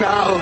Now,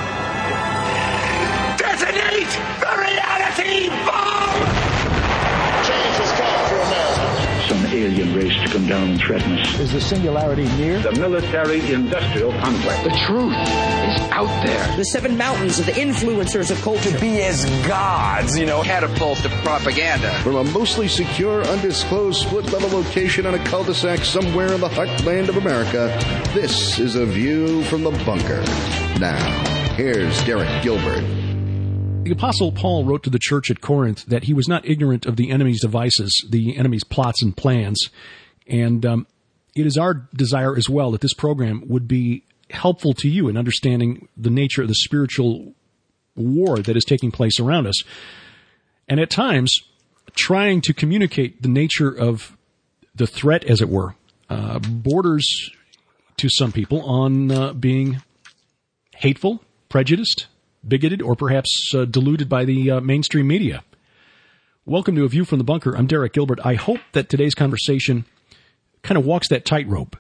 detonate the reality bomb! Change has come for America. Some alien race to come down and threaten us. Is the singularity near? The military-industrial complex. The truth is out there. The 7 mountains of the influencers of culture. To be as gods, catapult to propaganda. From a mostly secure, undisclosed split-level location on a cul-de-sac somewhere in the heartland of America, this is A View from the Bunker. Now, here's Derek Gilbert. The Apostle Paul wrote to the church at Corinth that he was not ignorant of the enemy's devices, the enemy's plots and plans. And it is our desire as well that this program would be helpful to you in understanding the nature of the spiritual war that is taking place around us. And at times, trying to communicate the nature of the threat, as it were, borders to some people on being hateful, prejudiced, bigoted, or perhaps deluded by the mainstream media. Welcome to A View from the Bunker. I'm Derek Gilbert. I hope that today's conversation kind of walks that tightrope.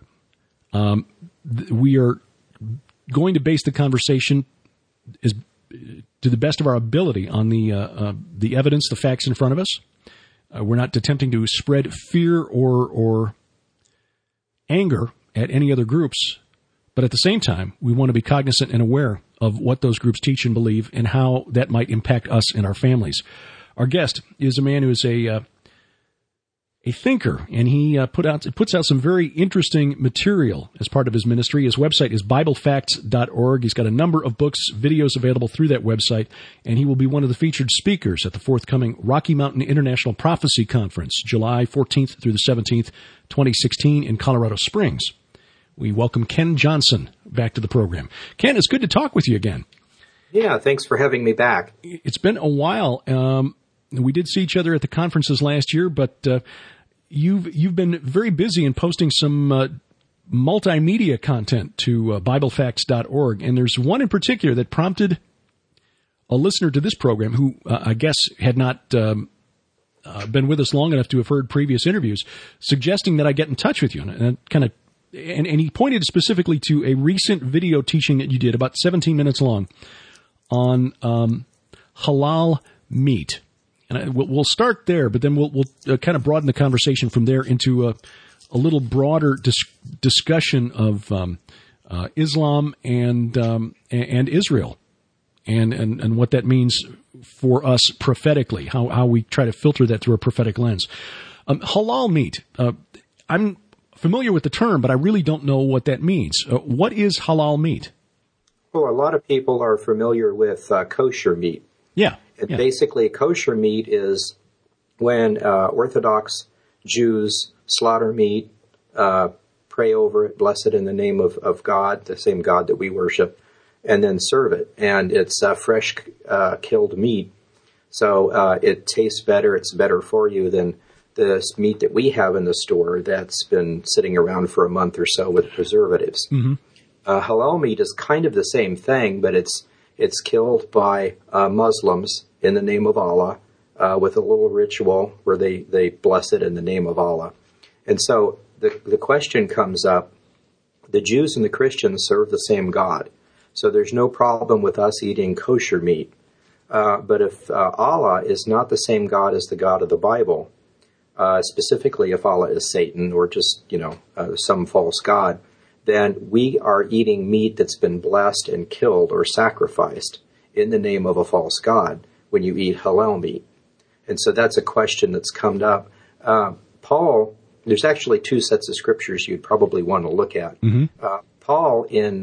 We are going to base the conversation to the best of our ability on the evidence, the facts in front of us. We're not attempting to spread fear or anger at any other groups, but at the same time, we want to be cognizant and aware of what those groups teach and believe and how that might impact us and our families. Our guest is a man who is a thinker, and he puts out some very interesting material as part of his ministry. His website is BibleFacts.org. He's got a number of books, videos available through that website, and he will be one of the featured speakers at the forthcoming Rocky Mountain International Prophecy Conference, July 14th through the 17th, 2016 in Colorado Springs. We welcome Ken Johnson back to the program. Ken, it's good to talk with you again. Yeah, thanks for having me back. It's been a while. We did see each other at the conferences last year, but you've been very busy in posting some multimedia content to BibleFacts.org, and there's one in particular that prompted a listener to this program who I guess had not been with us long enough to have heard previous interviews, suggesting that I get in touch with you, and he pointed specifically to a recent video teaching that you did, about 17 minutes long, on halal meat. And we'll start there, but then we'll kind of broaden the conversation from there into a little broader discussion of Islam and Israel, and what that means for us prophetically, how we try to filter that through a prophetic lens. Halal meat. I'm familiar with the term, but I really don't know what that means. What is halal meat? Well, a lot of people are familiar with kosher meat. Yeah. And basically, kosher meat is when Orthodox Jews slaughter meat, pray over it, bless it in the name of God, the same God that we worship, and then serve it. And it's fresh killed meat, so it tastes better, it's better for you than this meat that we have in the store that's been sitting around for a month or so with preservatives. Mm-hmm. Halal meat is kind of the same thing, but it's killed by Muslims in the name of Allah with a little ritual where they bless it in the name of Allah. And so the question comes up, the Jews and the Christians serve the same God, so there's no problem with us eating kosher meat. But if Allah is not the same God as the God of the Bible, specifically if Allah is Satan or just, some false god, then we are eating meat that's been blessed and killed or sacrificed in the name of a false god when you eat halal meat. And so that's a question that's come up. Paul, there's actually 2 sets of scriptures you'd probably want to look at. Mm-hmm. Paul in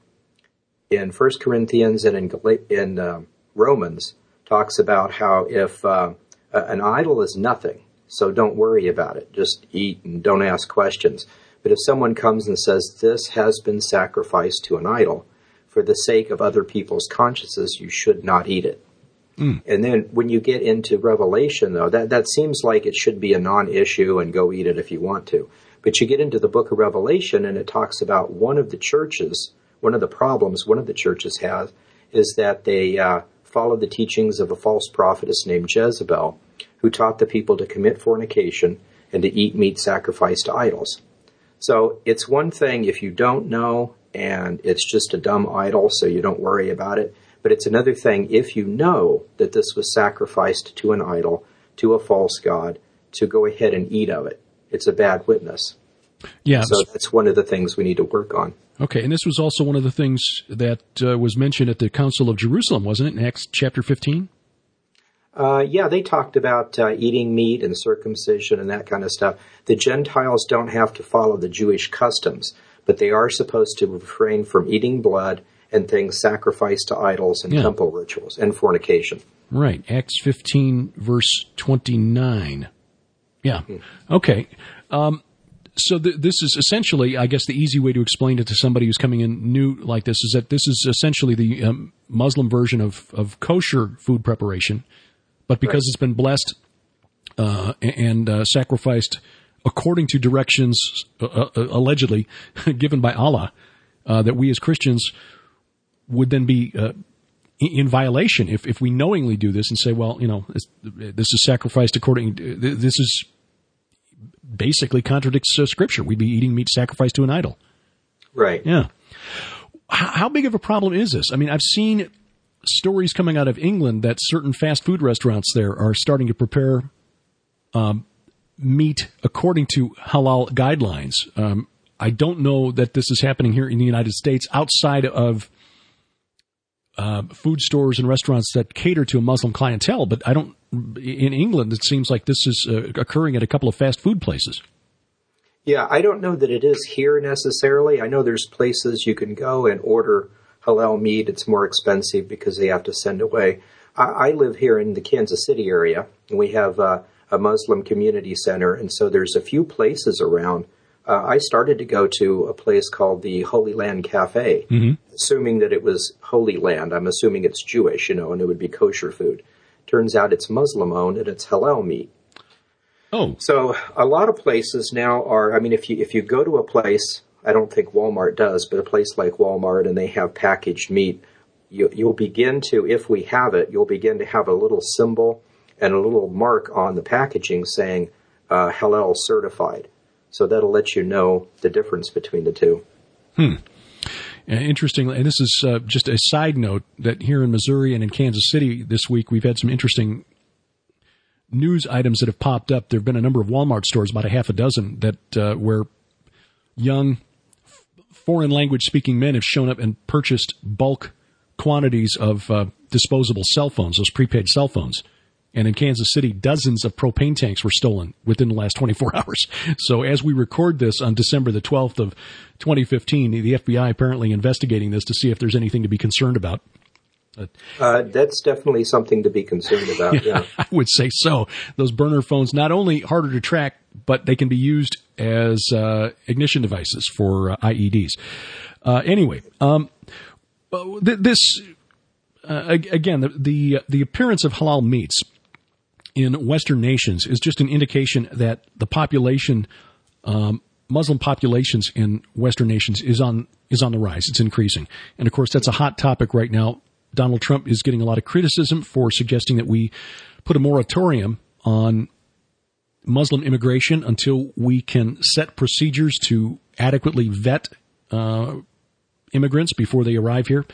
1 Corinthians and in Romans talks about how if an idol is nothing, so don't worry about it. Just eat and don't ask questions. But if someone comes and says, this has been sacrificed to an idol for the sake of other people's consciences, you should not eat it. Mm. And then when you get into Revelation, though, that seems like it should be a non-issue and go eat it if you want to. But you get into the book of Revelation and it talks about one of the churches, one of the problems one of the churches has is that they followed the teachings of a false prophetess named Jezebel, who taught the people to commit fornication and to eat meat sacrificed to idols. So it's one thing if you don't know and it's just a dumb idol, so you don't worry about it. But it's another thing if you know that this was sacrificed to an idol, to a false god, to go ahead and eat of it. It's a bad witness. Yeah. So that's one of the things we need to work on. Okay, and this was also one of the things that was mentioned at the Council of Jerusalem, wasn't it, in Acts chapter 15? Yeah, they talked about eating meat and circumcision and that kind of stuff. The Gentiles don't have to follow the Jewish customs, but they are supposed to refrain from eating blood and things sacrificed to idols and temple rituals and fornication. Right, Acts 15, verse 29. Yeah, okay. So this is essentially, I guess the easy way to explain it to somebody who's coming in new like this is that this is essentially the Muslim version of kosher food preparation, but because it's been blessed and sacrificed according to directions allegedly given by Allah, that we as Christians would then be in violation if we knowingly do this and say, well, this is sacrificed according to, this is basically contradicts Scripture. We'd be eating meat sacrificed to an idol. Right. Yeah. How big of a problem is this? I mean, I've seen stories coming out of England that certain fast food restaurants there are starting to prepare meat according to halal guidelines. I don't know that this is happening here in the United States outside of food stores and restaurants that cater to a Muslim clientele, but I don't. In England, it seems like this is occurring at a couple of fast food places. Yeah, I don't know that it is here necessarily. I know there's places you can go and order halal meat. It's more expensive because they have to send away. I live here in the Kansas City area, and we have a Muslim community center, and so there's a few places around. I started to go to a place called the Holy Land Cafe, assuming that it was Holy Land. I'm assuming it's Jewish, and it would be kosher food. Turns out it's Muslim-owned and it's halal meat. Oh. So a lot of places now are, I mean, if you go to a place, I don't think Walmart does, but a place like Walmart and they have packaged meat, you'll begin to, if we have it, you'll begin to have a little symbol and a little mark on the packaging saying halal certified. So that'll let you know the difference between the two. Interestingly, and this is just a side note, that here in Missouri and in Kansas City this week, we've had some interesting news items that have popped up. There have been a number of Walmart stores, about a half a dozen, that where young foreign language speaking men have shown up and purchased bulk quantities of disposable cell phones, those prepaid cell phones. And in Kansas City, dozens of propane tanks were stolen within the last 24 hours. So as we record this on December the 12th of 2015, the FBI apparently investigating this to see if there's anything to be concerned about. That's definitely something to be concerned about, yeah. I would say so. Those burner phones, not only harder to track, but they can be used as ignition devices for IEDs. Anyway, this, again, the appearance of halal meats in Western nations is just an indication that the population, Muslim populations in Western nations is on the rise. It's increasing. And of course, that's a hot topic right now. Donald Trump is getting a lot of criticism for suggesting that we put a moratorium on Muslim immigration until we can set procedures to adequately vet immigrants before they arrive here.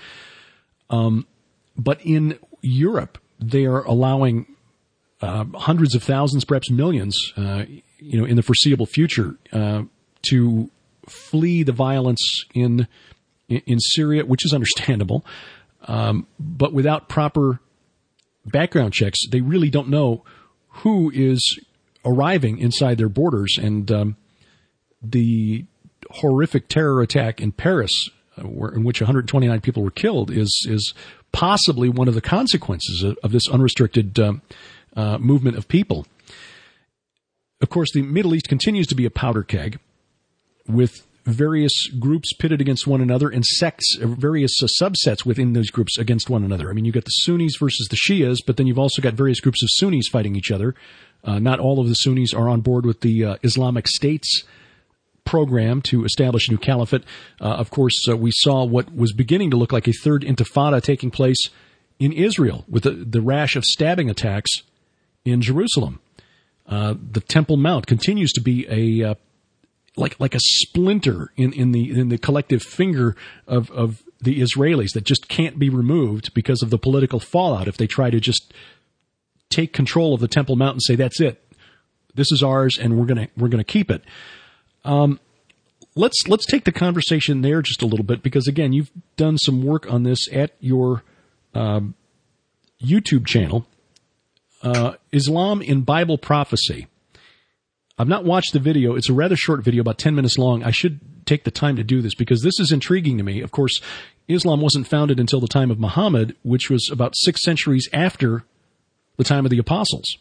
But in Europe, they are allowing hundreds of thousands, perhaps millions, in the foreseeable future, to flee the violence in Syria, which is understandable. But without proper background checks, they really don't know who is arriving inside their borders. And the horrific terror attack in Paris, in which 129 people were killed, is possibly one of the consequences of this unrestricted movement of people. Of course, the Middle East continues to be a powder keg with various groups pitted against one another and sects, various subsets within those groups against one another. I mean, you've got the Sunnis versus the Shias, but then you've also got various groups of Sunnis fighting each other. Not all of the Sunnis are on board with the Islamic State's program to establish a new caliphate. Of course, we saw what was beginning to look like a third intifada taking place in Israel with the rash of stabbing attacks in Jerusalem. The Temple Mount continues to be a like a splinter in the collective finger of the Israelis that just can't be removed because of the political fallout if they try to just take control of the Temple Mount and say, that's it. This is ours, and we're gonna keep it. Let's take the conversation there just a little bit, because again, you've done some work on this at your YouTube channel, Islam in Bible Prophecy. I've not watched the video. It's a rather short video, about 10 minutes long. I should take the time to do this because this is intriguing to me. Of course, Islam wasn't founded until the time of Muhammad, which was about 6 centuries after the time of the apostles.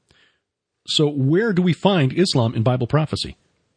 So where do we find Islam in Bible prophecy?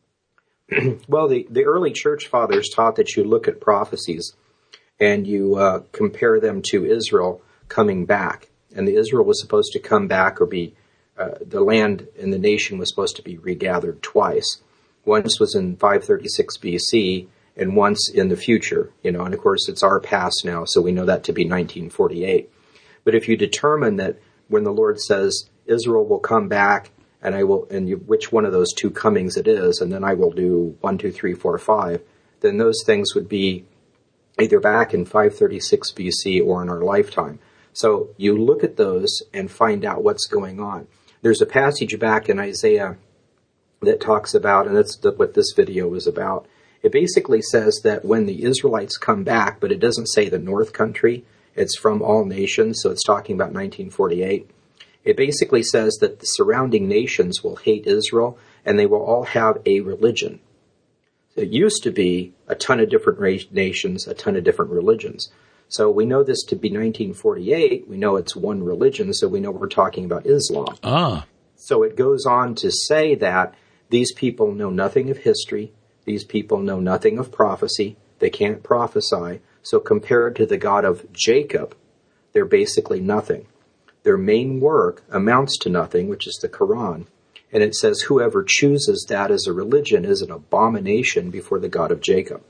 Well, the early church fathers taught that you look at prophecies and you compare them to Israel coming back. And the Israel was supposed to come back or be, the land and the nation was supposed to be regathered twice. Once was in 536 BC and once in the future, and of course it's our past now, so we know that to be 1948. But if you determine that when the Lord says Israel will come back, and I will, which one of those two comings it is, and then I will do 1, 2, 3, 4, 5, then those things would be either back in 536 BC or in our lifetime. So you look at those and find out what's going on. There's a passage back in Isaiah that talks about, and that's what this video is about. It basically says that when the Israelites come back, but it doesn't say the north country, it's from all nations, so it's talking about 1948. It basically says that the surrounding nations will hate Israel, and they will all have a religion. It used to be a ton of different nations, a ton of different religions. So we know this to be 1948. We know it's one religion, so we know we're talking about Islam. So it goes on to say that these people know nothing of history. These people know nothing of prophecy. They can't prophesy. So compared to the God of Jacob, they're basically nothing. Their main work amounts to nothing, which is the Quran. And it says whoever chooses that as a religion is an abomination before the God of Jacob.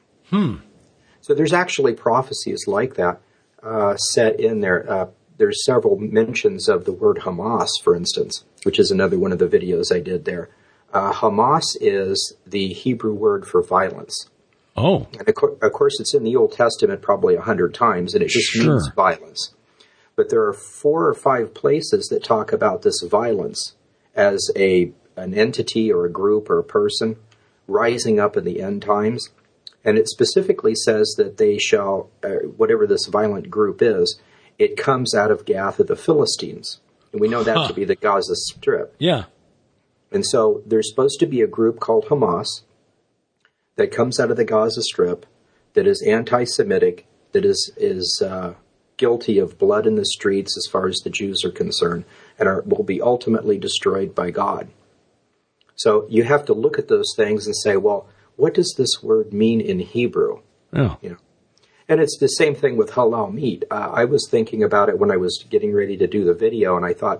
So there's actually prophecies like that set in there. There's several mentions of the word Hamas, for instance, which is another one of the videos I did there. Hamas is the Hebrew word for violence. Oh. And of course, it's in the Old Testament probably 100 times, and it just means violence. But there are 4 or 5 places that talk about this violence as an entity or a group or a person rising up in the end times. And it specifically says that they shall, whatever this violent group is, it comes out of Gath of the Philistines. And we know that to be the Gaza Strip. Yeah. And so there's supposed to be a group called Hamas that comes out of the Gaza Strip that is anti-Semitic, that is guilty of blood in the streets as far as the Jews are concerned, and will be ultimately destroyed by God. So you have to look at those things and say, well, what does this word mean in Hebrew? Oh. And it's the same thing with halal meat. I was thinking about it when I was getting ready to do the video, and I thought,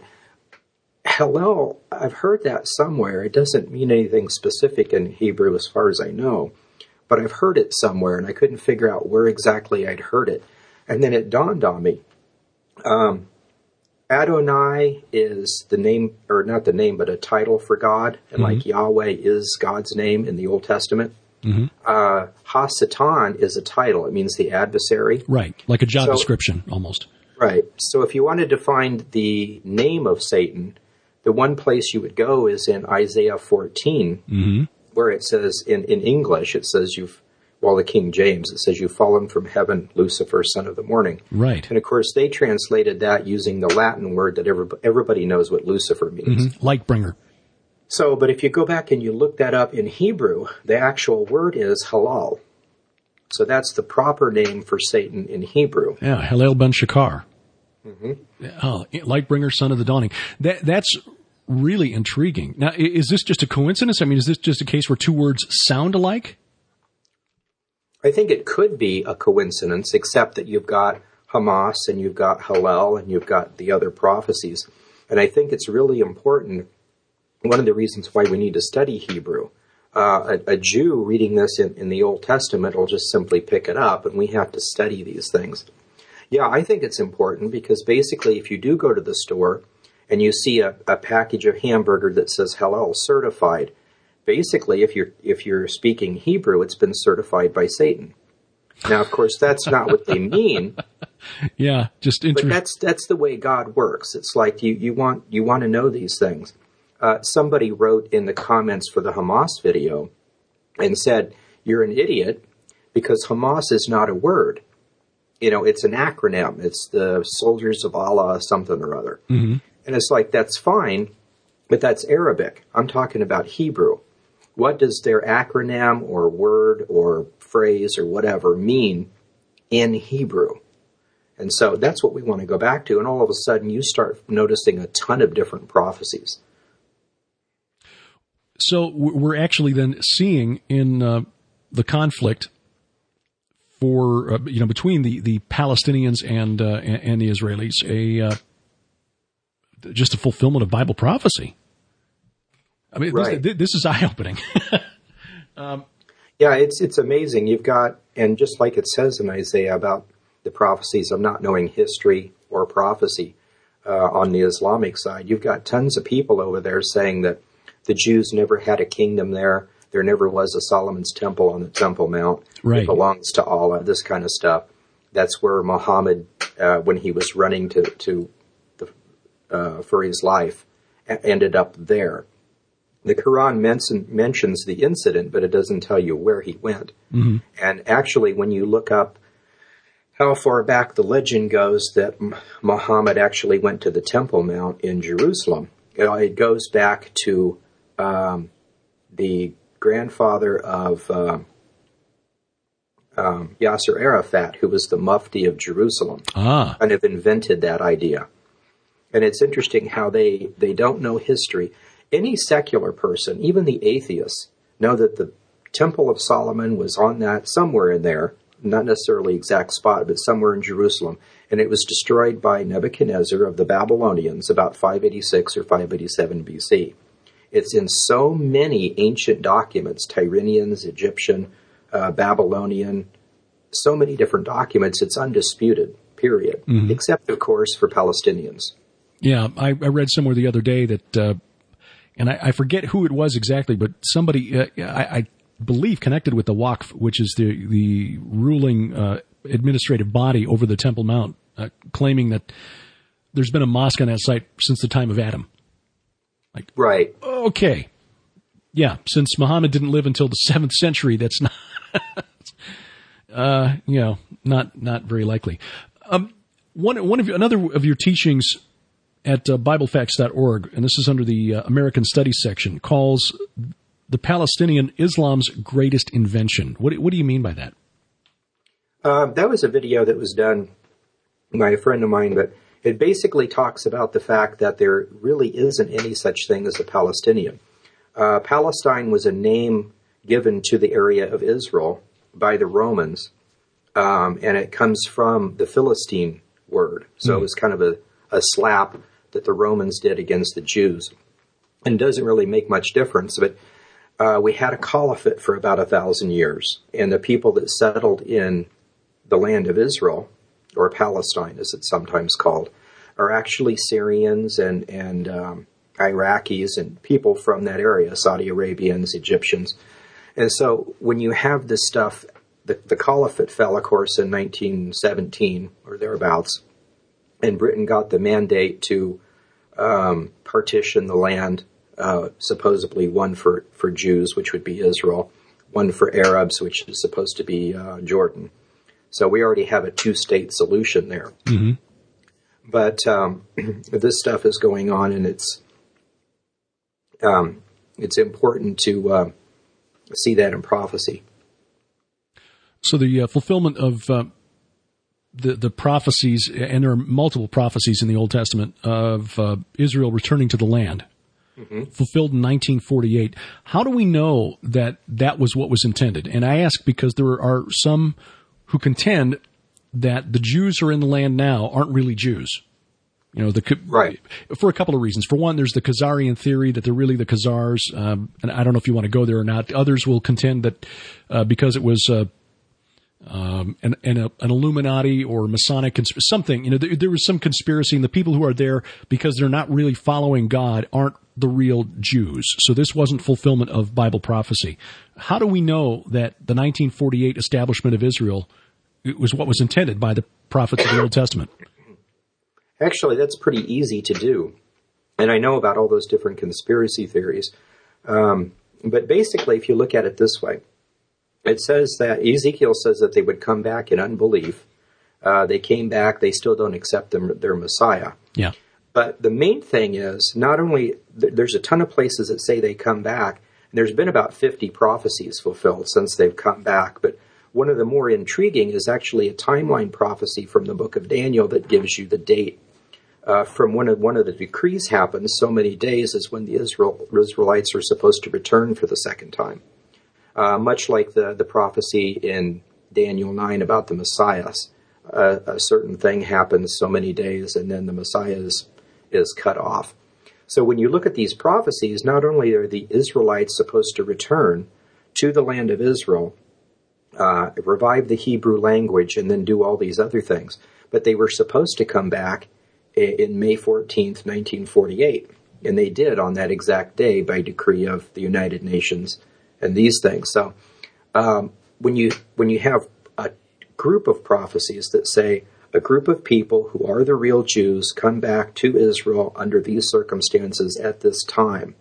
halal, I've heard that somewhere. It doesn't mean anything specific in Hebrew as far as I know, but I've heard it somewhere, and I couldn't figure out where exactly I'd heard it. And then it dawned on me. Adonai is the name, or not the name, but a title for God. And like Yahweh is God's name in the Old Testament. Ha-Satan is a title. It means the adversary. Right, like a job description almost. Right. So if you wanted to find the name of Satan, the one place you would go is in Isaiah 14, where it says, in English, it says the King James, it says, you've fallen from heaven, Lucifer, son of the morning. Right. And of course, they translated that using the Latin word that everybody knows what Lucifer means. Light bringer. So, but if you go back and you look that up in Hebrew, the actual word is halal. So that's the proper name for Satan in Hebrew. Yeah, Halel ben Shakar. Light bringer, son of the dawning. That's really intriguing. Now, is this just a coincidence? I mean, is this just a case where 2 words sound alike? I think it could be a coincidence, except that you've got Hamas and you've got Hallel and you've got the other prophecies. And I think it's really important. One of the reasons why we need to study Hebrew, a Jew reading this in the Old Testament will just simply pick it up, and we have to study these things. Yeah, I think it's important because basically if you do go to the store and you see a package of hamburger that says Hallel certified, basically, if you're speaking Hebrew, it's been certified by Satan. Now, of course, that's not what they mean. Yeah, just interesting. But that's the way God works. It's like you want to know these things. Somebody wrote in the comments for the Hamas video and said, "You're an idiot because Hamas is not a word. It's an acronym. It's the Soldiers of Allah, something or other." Mm-hmm. And it's like, that's fine, but that's Arabic. I'm talking about Hebrew. What does their acronym or word or phrase or whatever mean in Hebrew? And so that's what we want to go back to. And all of a sudden you start noticing a ton of different prophecies. So we're actually then seeing in the conflict for between the Palestinians and the Israelis just a fulfillment of Bible prophecy. I mean, right. This is eye-opening. Yeah, it's amazing. You've got, and just like it says in Isaiah about the prophecies of not knowing history or prophecy on the Islamic side, you've got tons of people over there saying that the Jews never had a kingdom there. There never was a Solomon's Temple on the Temple Mount. Right. It belongs to Allah, this kind of stuff. That's where Muhammad, when he was running for his life, ended up there. The Quran mentions the incident, but it doesn't tell you where he went. Mm-hmm. And actually, when you look up how far back the legend goes that Muhammad actually went to the Temple Mount in Jerusalem, it goes back to the grandfather of Yasser Arafat, who was the Mufti of Jerusalem, kind of invented that idea. And it's interesting how they don't know history. Any secular person, even the atheists, know that the Temple of Solomon was on that, somewhere in there, not necessarily exact spot, but somewhere in Jerusalem. And it was destroyed by Nebuchadnezzar of the Babylonians about 586 or 587 BC. It's in so many ancient documents, Tyrrhenians, Egyptian, Babylonian, so many different documents, it's undisputed, period. Mm-hmm. Except, of course, for Palestinians. Yeah, I read somewhere the other day that, and I forget who it was exactly, but somebody, I believe, connected with the Waqf, which is the ruling administrative body over the Temple Mount, claiming that there's been a mosque on that site since the time of Adam. Like, right. Okay. Yeah, since Muhammad didn't live until the 7th century, that's not, not very likely. Another of your teachings at BibleFacts.org, and this is under the American Studies section, calls the Palestinian Islam's greatest invention. What do you mean by that? That was a video that was done by a friend of mine, but it basically talks about the fact that there really isn't any such thing as a Palestinian. Palestine was a name given to the area of Israel by the Romans, and it comes from the Philistine word. So it was kind of a slap that the Romans did against the Jews. And doesn't really make much difference, but we had a caliphate for about 1,000 years, and the people that settled in the land of Israel, or Palestine as it's sometimes called, are actually Syrians and Iraqis and people from that area, Saudi Arabians, Egyptians. And so when you have this stuff, the caliphate fell, of course, in 1917 or thereabouts, and Britain got the mandate to partition the land, supposedly one for Jews, which would be Israel, one for Arabs, which is supposed to be Jordan. So we already have a two-state solution there. Mm-hmm. But this stuff is going on, and it's important to see that in prophecy. So the fulfillment of the prophecies, and there are multiple prophecies in the Old Testament of Israel returning to the land, fulfilled in 1948. How do we know that that was what was intended? And I ask because there are some who contend that the Jews who are in the land now aren't really Jews. Right. For a couple of reasons. For one, there's the Khazarian theory that they're really the Khazars, and I don't know if you want to go there or not. Others will contend that because it was an Illuminati or Masonic something. There was some conspiracy, and the people who are there because they're not really following God aren't the real Jews. So this wasn't fulfillment of Bible prophecy. How do we know that the 1948 establishment of Israel was what was intended by the prophets of the Old Testament? Actually, that's pretty easy to do. And I know about all those different conspiracy theories. But basically, if you look at it this way, it says that Ezekiel says that they would come back in unbelief. They came back. They still don't accept their Messiah. Yeah. But the main thing is not only there's a ton of places that say they come back. And there's been about 50 prophecies fulfilled since they've come back. But one of the more intriguing is actually a timeline prophecy from the book of Daniel that gives you the date. From one of the decrees happens, so many days is when the Israelites are supposed to return for the second time. Much like the prophecy in Daniel 9 about the Messiah. A certain thing happens so many days, and then the Messiah is cut off. So when you look at these prophecies, not only are the Israelites supposed to return to the land of Israel, revive the Hebrew language, and then do all these other things, but they were supposed to come back in May 14th, 1948. And they did on that exact day by decree of the United Nations and these things. So when you have a group of prophecies that say a group of people who are the real Jews come back to Israel under these circumstances at this time,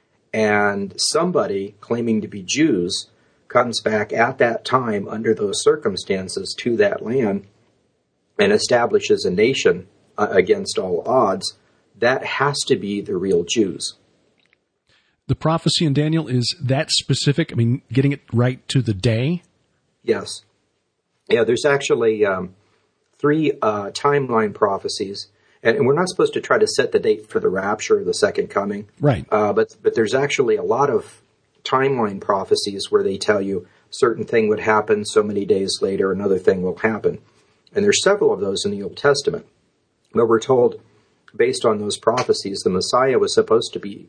and somebody claiming to be Jews comes back at that time under those circumstances to that land and establishes a nation against all odds, that has to be the real Jews. The prophecy in Daniel is that specific? I mean, getting it right to the day? Yes. Yeah, there's actually 3 timeline prophecies, and we're not supposed to try to set the date for the rapture or the second coming. Right. But there's actually a lot of timeline prophecies where they tell you certain thing would happen, so many days later another thing will happen. And there's several of those in the Old Testament. But we're told, based on those prophecies, the Messiah was supposed to be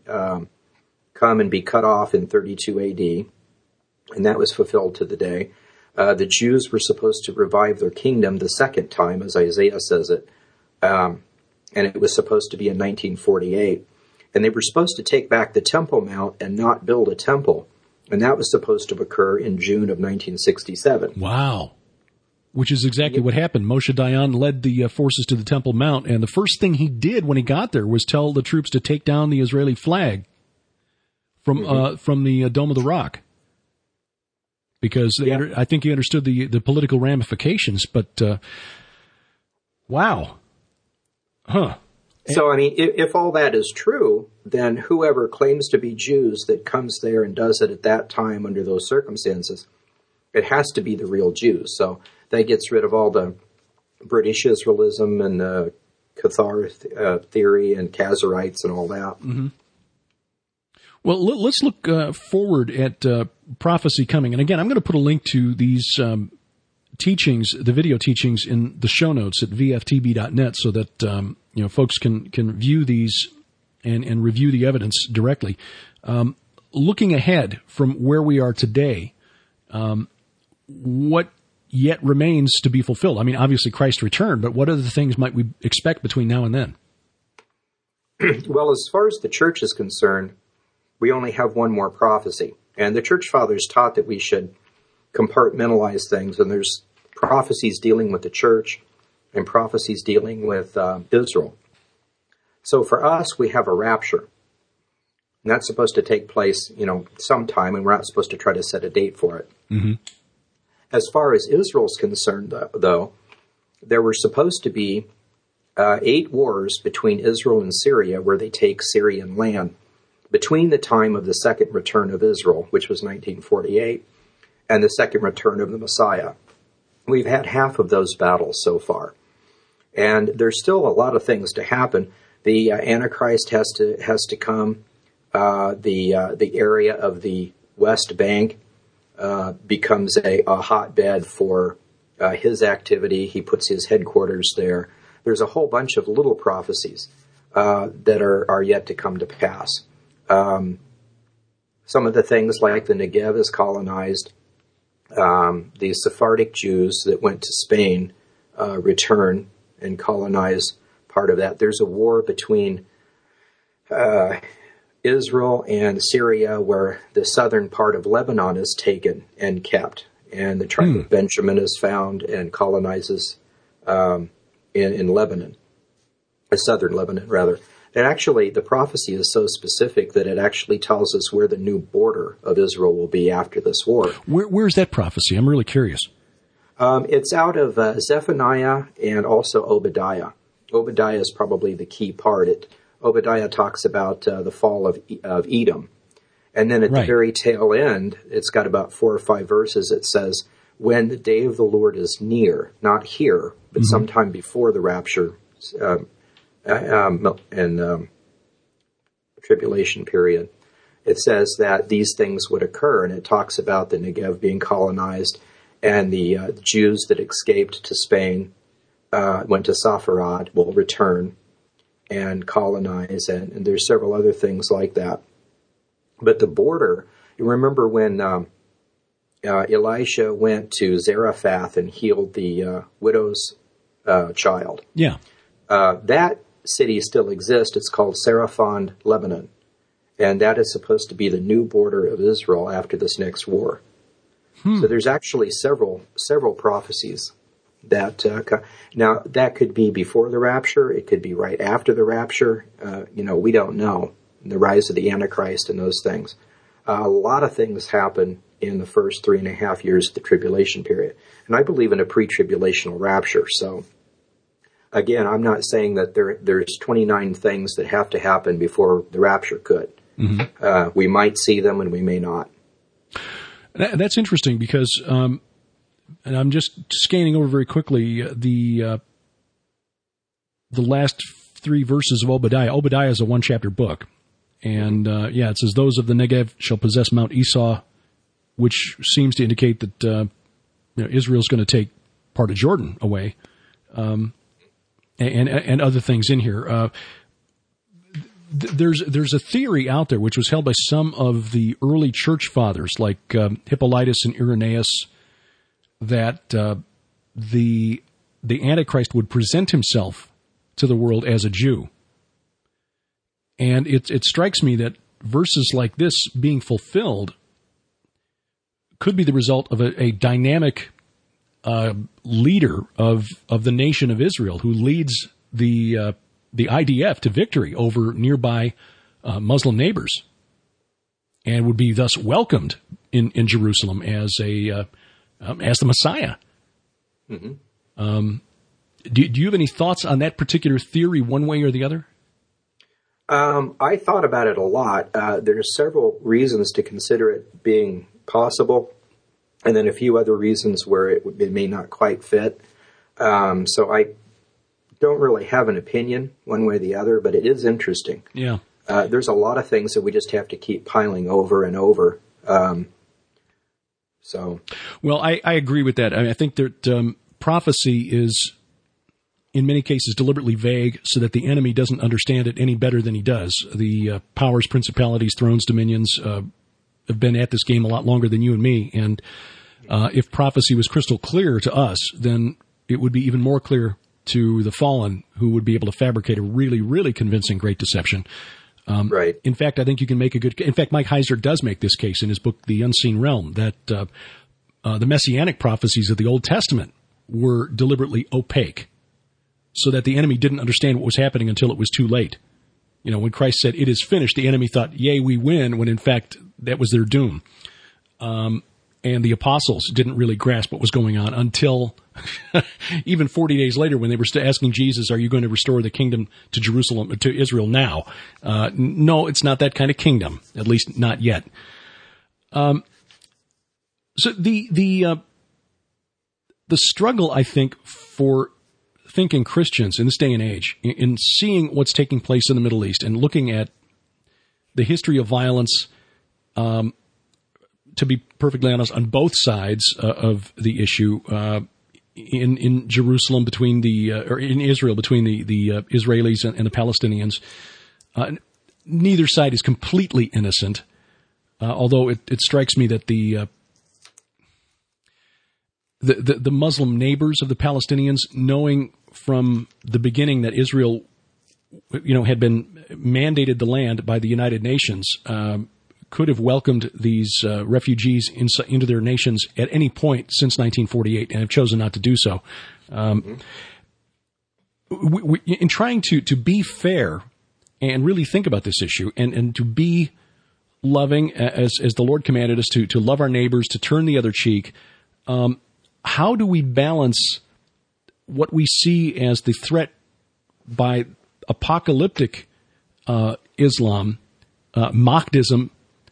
come and be cut off in 32 A.D., and that was fulfilled to the day. The Jews were supposed to revive their kingdom the second time, as Isaiah says it, and it was supposed to be in 1948. And they were supposed to take back the Temple Mount and not build a temple, and that was supposed to occur in June of 1967. Wow. Which is exactly what happened. Moshe Dayan led the forces to the Temple Mount, and the first thing he did when he got there was tell the troops to take down the Israeli flag from the Dome of the Rock, because I think he understood the political ramifications. But wow, huh? So I mean, if all that is true, then whoever claims to be Jews that comes there and does it at that time under those circumstances, it has to be the real Jews. So that gets rid of all the British Israelism and the Cathar theory and Khazarites and all that. Mm-hmm. Well, let's look forward at prophecy coming. And again, I'm going to put a link to these teachings, the video teachings, in the show notes at vftb.net, so that folks can view these and review the evidence directly. Looking ahead from where we are today, what yet remains to be fulfilled? I mean, obviously Christ's return, but what other things might we expect between now and then? Well, as far as the church is concerned, we only have one more prophecy. And the church fathers taught that we should compartmentalize things, and there's prophecies dealing with the church and prophecies dealing with Israel. So for us, we have a rapture. And that's supposed to take place, sometime, and we're not supposed to try to set a date for it. Mm-hmm. As far as Israel's concerned, though, there were supposed to be 8 wars between Israel and Syria where they take Syrian land between the time of the second return of Israel, which was 1948, and the second return of the Messiah. We've had half of those battles so far. And there's still a lot of things to happen. The Antichrist has to come. The area of the West Bank becomes a hotbed for his activity. He puts his headquarters there. There's a whole bunch of little prophecies that are yet to come to pass. Some of the things like the Negev is colonized. the Sephardic Jews that went to Spain return and colonize part of that. There's a war between Israel and Syria where the southern part of Lebanon is taken and kept. And the tribe of Benjamin is found and colonizes in Lebanon, southern Lebanon, rather. And actually, the prophecy is so specific that it actually tells us where the new border of Israel will be after this war. Where's that prophecy? I'm really curious. It's out of Zephaniah and also Obadiah. Obadiah is probably the key part. Obadiah talks about the fall of Edom. And then at the very tail end, it's got about 4 or 5 verses. It says, when the day of the Lord is near, not here, but sometime before the rapture and tribulation period, it says that these things would occur. And it talks about the Negev being colonized and the Jews that escaped to Spain, went to Sepharad, will return and colonize. And there's several other things like that. But the border, you remember when Elisha went to Zarephath and healed the widow's child? Yeah. That city still exists. It's called Seraphon, Lebanon. And that is supposed to be the new border of Israel after this next war. So there's actually several prophecies that now that could be before the rapture. It could be right after the rapture. We don't know. The rise of the Antichrist and those things. A lot of things happen in the first 3.5 years of the tribulation period. And I believe in a pre-tribulational rapture. So again, I'm not saying that there's 29 things that have to happen before the rapture could. We might see them and we may not. That's interesting because, and I'm just scanning over very quickly the last 3 verses of Obadiah. Obadiah is a 1-chapter book. And, it says, those of the Negev shall possess Mount Esau, which seems to indicate that Israel's going to take part of Jordan away, and other things in here. There's a theory out there which was held by some of the early church fathers, like Hippolytus and Irenaeus, that the Antichrist would present himself to the world as a Jew. And it strikes me that verses like this being fulfilled could be the result of a dynamic leader of the nation of Israel who leads the IDF to victory over nearby Muslim neighbors, and would be thus welcomed in Jerusalem as the Messiah. Do you have any thoughts on that particular theory, one way or the other? I thought about it a lot. There's several reasons to consider it being possible, and then a few other reasons where it may not quite fit. So I don't really have an opinion one way or the other, but it is interesting. Yeah. There's a lot of things that we just have to keep piling over and over. Well, I agree with that. I think that prophecy is, in many cases, deliberately vague so that the enemy doesn't understand it any better than he does. The powers, principalities, thrones, dominions have been at this game a lot longer than you and me. And if prophecy was crystal clear to us, then it would be even more clear to the fallen, who would be able to fabricate a really, really convincing great deception. Right. In fact, I think you can make in fact, Mike Heiser does make this case in his book, The Unseen Realm, that the messianic prophecies of the Old Testament were deliberately opaque, so that the enemy didn't understand what was happening until it was too late. When Christ said, "It is finished," the enemy thought, "Yay, we win," when in fact that was their doom. And the apostles didn't really grasp what was going on until even 40 days later, when they were asking Jesus, "Are you going to restore the kingdom to Jerusalem, to Israel now?" No, it's not that kind of kingdom, at least not yet. So the struggle, I think, for thinking Christians in this day and age, in seeing what's taking place in the Middle East and looking at the history of violence, to be perfectly honest, on both sides of the issue, in Jerusalem or in Israel between the Israelis and the Palestinians, neither side is completely innocent. Although it strikes me that the Muslim neighbors of the Palestinians, knowing from the beginning that Israel, had been mandated the land by the United Nations, could have welcomed these refugees into their nations at any point since 1948, and have chosen not to do so. In trying to be fair and really think about this issue, and to be loving as the Lord commanded us to love our neighbors, to turn the other cheek, how do we balance what we see as the threat by apocalyptic Islam, Mahdism,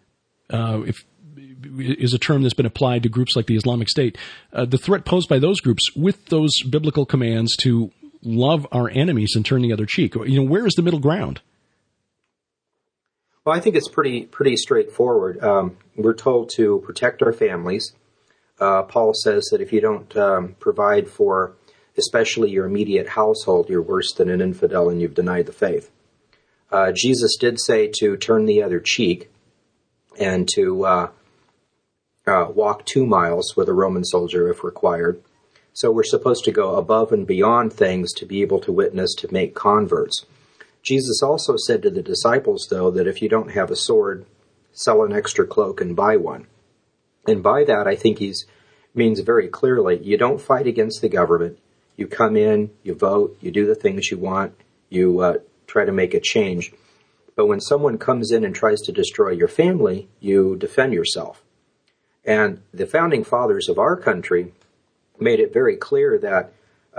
is a term that's been applied to groups like the Islamic State, the threat posed by those groups with those biblical commands to love our enemies and turn the other cheek? Where is the middle ground? Well, I think it's pretty straightforward. We're told to protect our families. Paul says that if you don't provide for especially your immediate household, you're worse than an infidel and you've denied the faith. Jesus did say to turn the other cheek and to walk 2 miles with a Roman soldier if required. So we're supposed to go above and beyond things to be able to witness, to make converts. Jesus also said to the disciples, though, that if you don't have a sword, sell an extra cloak and buy one. And by that, I think he means very clearly, you don't fight against the government. You come in, you vote, you do the things you want, you try to make a change. But when someone comes in and tries to destroy your family, you defend yourself. And the founding fathers of our country made it very clear that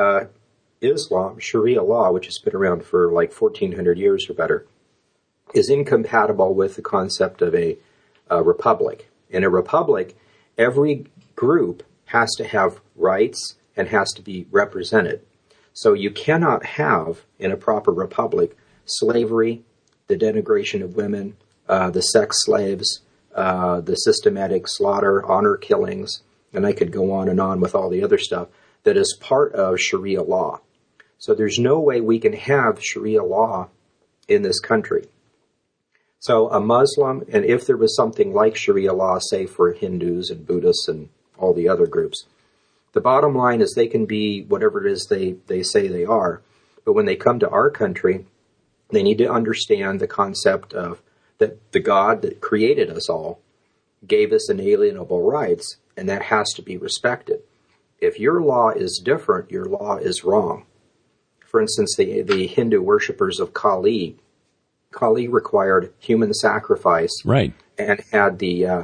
Islam, Sharia law, which has been around for like 1,400 years or better, is incompatible with the concept of a republic. In a republic, every group has to have rights and has to be represented. So you cannot have, in a proper republic, slavery, the denigration of women, the sex slaves, the systematic slaughter, honor killings, and I could go on and on with all the other stuff that is part of Sharia law. So there's no way we can have Sharia law in this country. So a Muslim, and if there was something like Sharia law, say for Hindus and Buddhists and all the other groups, the bottom line is they can be whatever it is they say they are. But when they come to our country, they need to understand the concept of that the God that created us all gave us inalienable rights, and that has to be respected. If your law is different, your law is wrong. For instance, the Hindu worshippers of Kali required human sacrifice, right, and had the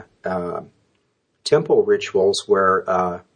temple rituals where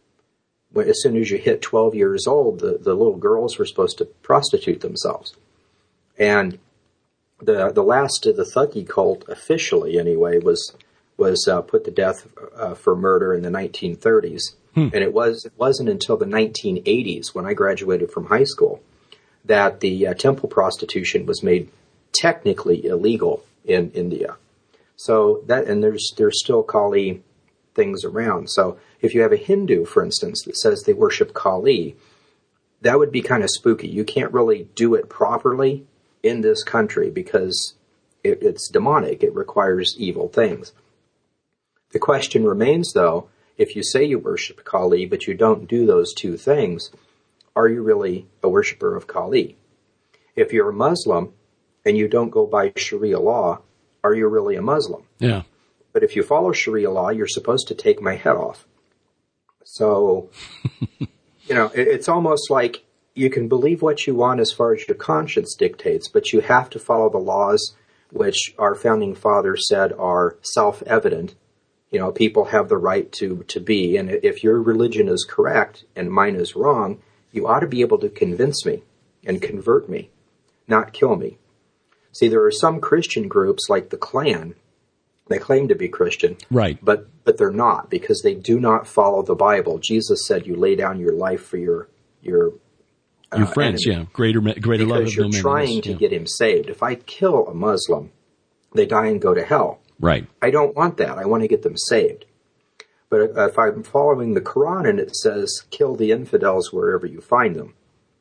as soon as you hit 12 years old, the little girls were supposed to prostitute themselves. And the last of the Thuggee cult, officially anyway, was put to death for murder in the 1930s. And it wasn't until the 1980s, when I graduated from high school, that the temple prostitution was made technically illegal in India. So that, and there's still Kali things around. So if you have a Hindu, for instance, that says they worship Kali, that would be kind of spooky. You can't really do it properly in this country because it's demonic. It requires evil things. The question remains, though, if you say you worship Kali, but you don't do those two things, are you really a worshiper of Kali? If you're a Muslim and you don't go by Sharia law, are you really a Muslim? Yeah. But if you follow Sharia law, you're supposed to take my head off. So, it's almost like you can believe what you want as far as your conscience dictates, but you have to follow the laws which our founding fathers said are self-evident. People have the right to be, and if your religion is correct and mine is wrong, you ought to be able to convince me and convert me, not kill me. See, there are some Christian groups like the Klan. They claim to be Christian, right? But they're not, because they do not follow the Bible. Jesus said, "You lay down your life for your friends." enemy. Yeah, greater love. Because you're trying to get him saved. If I kill a Muslim, they die and go to hell. Right. I don't want that. I want to get them saved. But if I'm following the Quran and it says, kill the infidels wherever you find them,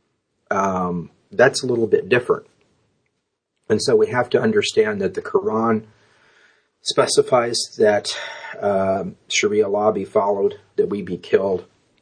that's a little bit different. And so we have to understand that the Quran specifies that Sharia law be followed, that we be killed.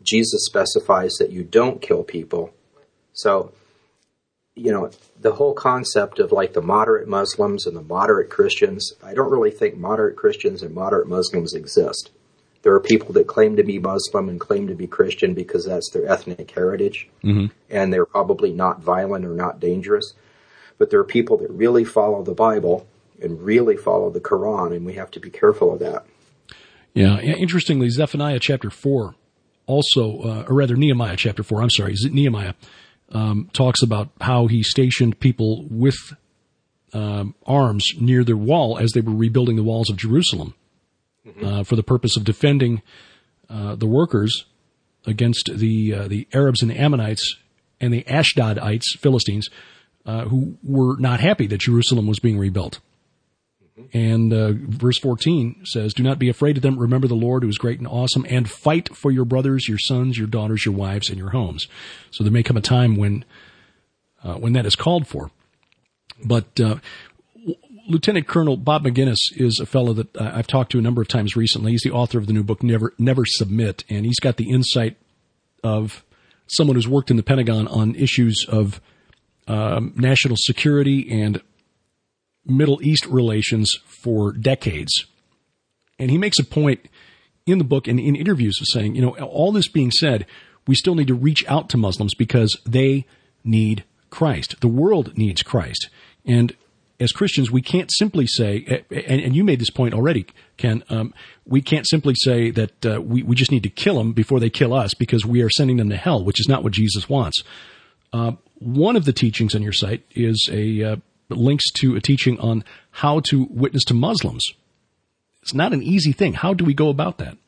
Jesus specifies that you don't kill people. So, the whole concept of like the moderate Muslims and the moderate Christians, I don't really think moderate Christians and moderate Muslims exist. There are people that claim to be Muslim and claim to be Christian because that's their ethnic heritage, and they're probably not violent or not dangerous. But there are people that really follow the Bible and really follow the Quran, and we have to be careful of that. Yeah, interestingly, Zephaniah chapter 4 also, or rather Nehemiah chapter 4, Nehemiah talks about how he stationed people with arms near their wall as they were rebuilding the walls of Jerusalem for the purpose of defending the workers against the Arabs and the Ammonites and the Ashdodites, Philistines, who were not happy that Jerusalem was being rebuilt. And verse 14 says, "Do not be afraid of them. Remember the Lord who is great and awesome, and fight for your brothers, your sons, your daughters, your wives, and your homes." So there may come a time when that is called for. But Lieutenant Colonel Bob McGinnis is a fellow that I've talked to a number of times recently. He's the author of the new book, Never Submit, and he's got the insight of someone who's worked in the Pentagon on issues of national security and Middle East relations for decades. And he makes a point in the book and in interviews of saying, all this being said, we still need to reach out to Muslims because they need Christ. The world needs Christ. And as Christians, we can't simply say, and you made this point already, Ken, we can't simply say that we just need to kill them before they kill us because we are sending them to hell, which is not what Jesus wants. One of the teachings on your site is links to a teaching on how to witness to Muslims. It's not an easy thing. How do we go about that?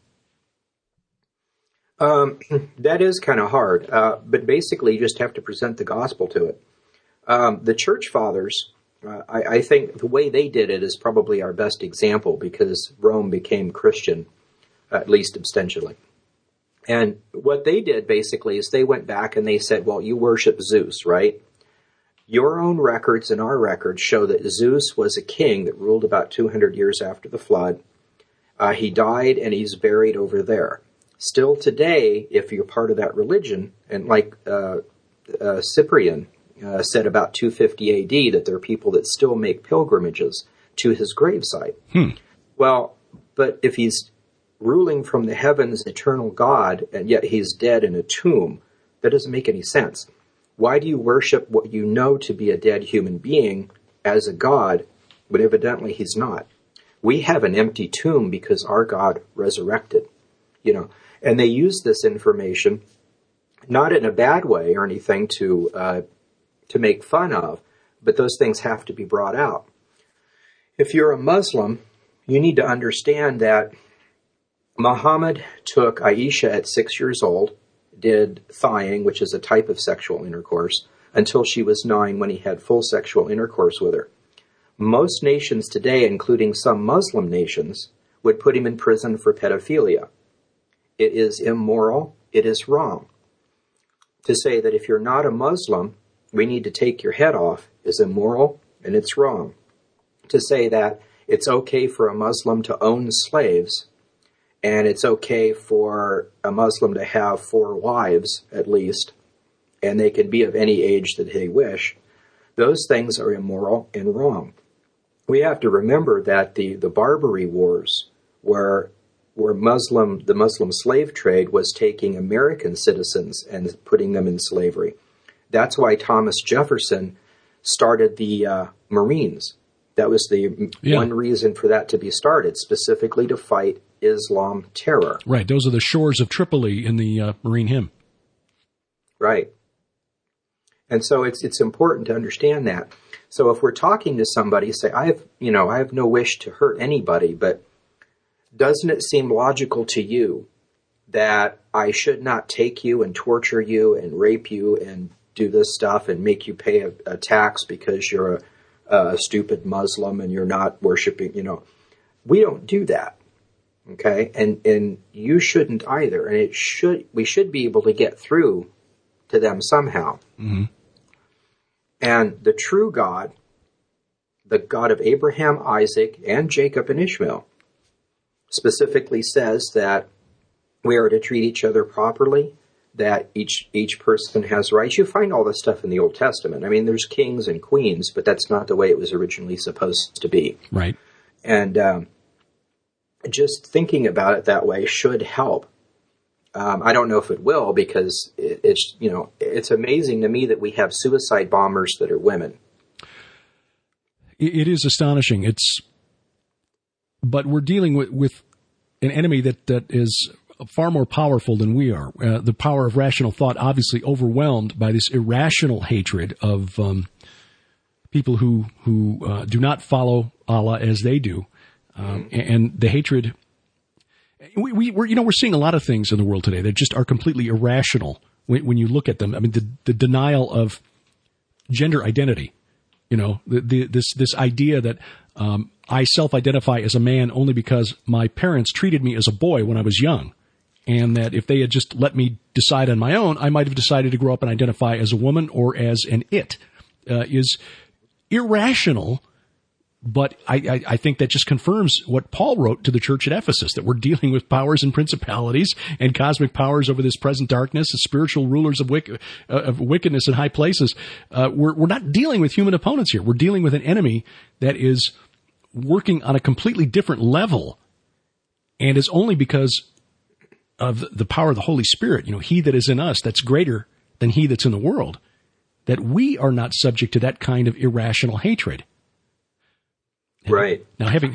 That is kind of hard, but basically you just have to present the gospel to it. The church fathers, I think the way they did it is probably our best example because Rome became Christian, at least ostensibly. And what they did basically is they went back and they said, well, you worship Zeus, right? Your own records and our records show that Zeus was a king that ruled about 200 years after the flood. He died and he's buried over there. Still today, if you're part of that religion, and like Cyprian said about 250 AD, that there are people that still make pilgrimages to his gravesite. Well, but if he's ruling from the heavens, eternal God, and yet he's dead in a tomb, that doesn't make any sense. Why do you worship what you know to be a dead human being as a God, but evidently he's not? We have an empty tomb because our God resurrected, and they use this information not in a bad way or anything to make fun of, but those things have to be brought out. If you're a Muslim, you need to understand that Muhammad took Aisha at 6 years old, did thighing, which is a type of sexual intercourse, until she was 9 when he had full sexual intercourse with her. Most nations today, including some Muslim nations, would put him in prison for pedophilia. It is immoral. It is wrong. To say that if you're not a Muslim, we need to take your head off is immoral and it's wrong. To say that it's okay for a Muslim to own slaves and it's okay for a Muslim to have 4 wives, at least, and they can be of any age that they wish, those things are immoral and wrong. We have to remember that the Barbary Wars, where the Muslim slave trade was taking American citizens and putting them in slavery. That's why Thomas Jefferson started the Marines. That was the one reason for that to be started, specifically to fight Islam terror. Right. Those are the shores of Tripoli in the Marine hymn. Right. And so it's important to understand that. So if we're talking to somebody, say, I have no wish to hurt anybody, but doesn't it seem logical to you that I should not take you and torture you and rape you and do this stuff and make you pay a tax because you're a stupid Muslim and you're not worshiping, we don't do that. Okay. And you shouldn't either. And we should be able to get through to them somehow. Mm-hmm. And the true God, the God of Abraham, Isaac, and Jacob and Ishmael, specifically says that we are to treat each other properly, that each person has rights. You find all this stuff in the Old Testament. I mean, there's kings and queens, but that's not the way it was originally supposed to be. Right. And just thinking about it that way should help. I don't know if it will, because it's amazing to me that we have suicide bombers that are women. It is astonishing. But we're dealing with an enemy that is far more powerful than we are. The power of rational thought, obviously overwhelmed by this irrational hatred of people who do not follow Allah as they do, and the hatred. We're seeing a lot of things in the world today that just are completely irrational when you look at them. I mean, the denial of gender identity. This idea that I self-identify as a man only because my parents treated me as a boy when I was young, and that if they had just let me decide on my own, I might have decided to grow up and identify as a woman or as an it, is irrational. But I think that just confirms what Paul wrote to the church at Ephesus, that we're dealing with powers and principalities and cosmic powers over this present darkness, the spiritual rulers of wickedness in high places. We're not dealing with human opponents here. We're dealing with an enemy that is working on a completely different level, and is only because of the power of the Holy Spirit. He that is in us, that's greater than he that's in the world, that we are not subject to that kind of irrational hatred. Right. Now, having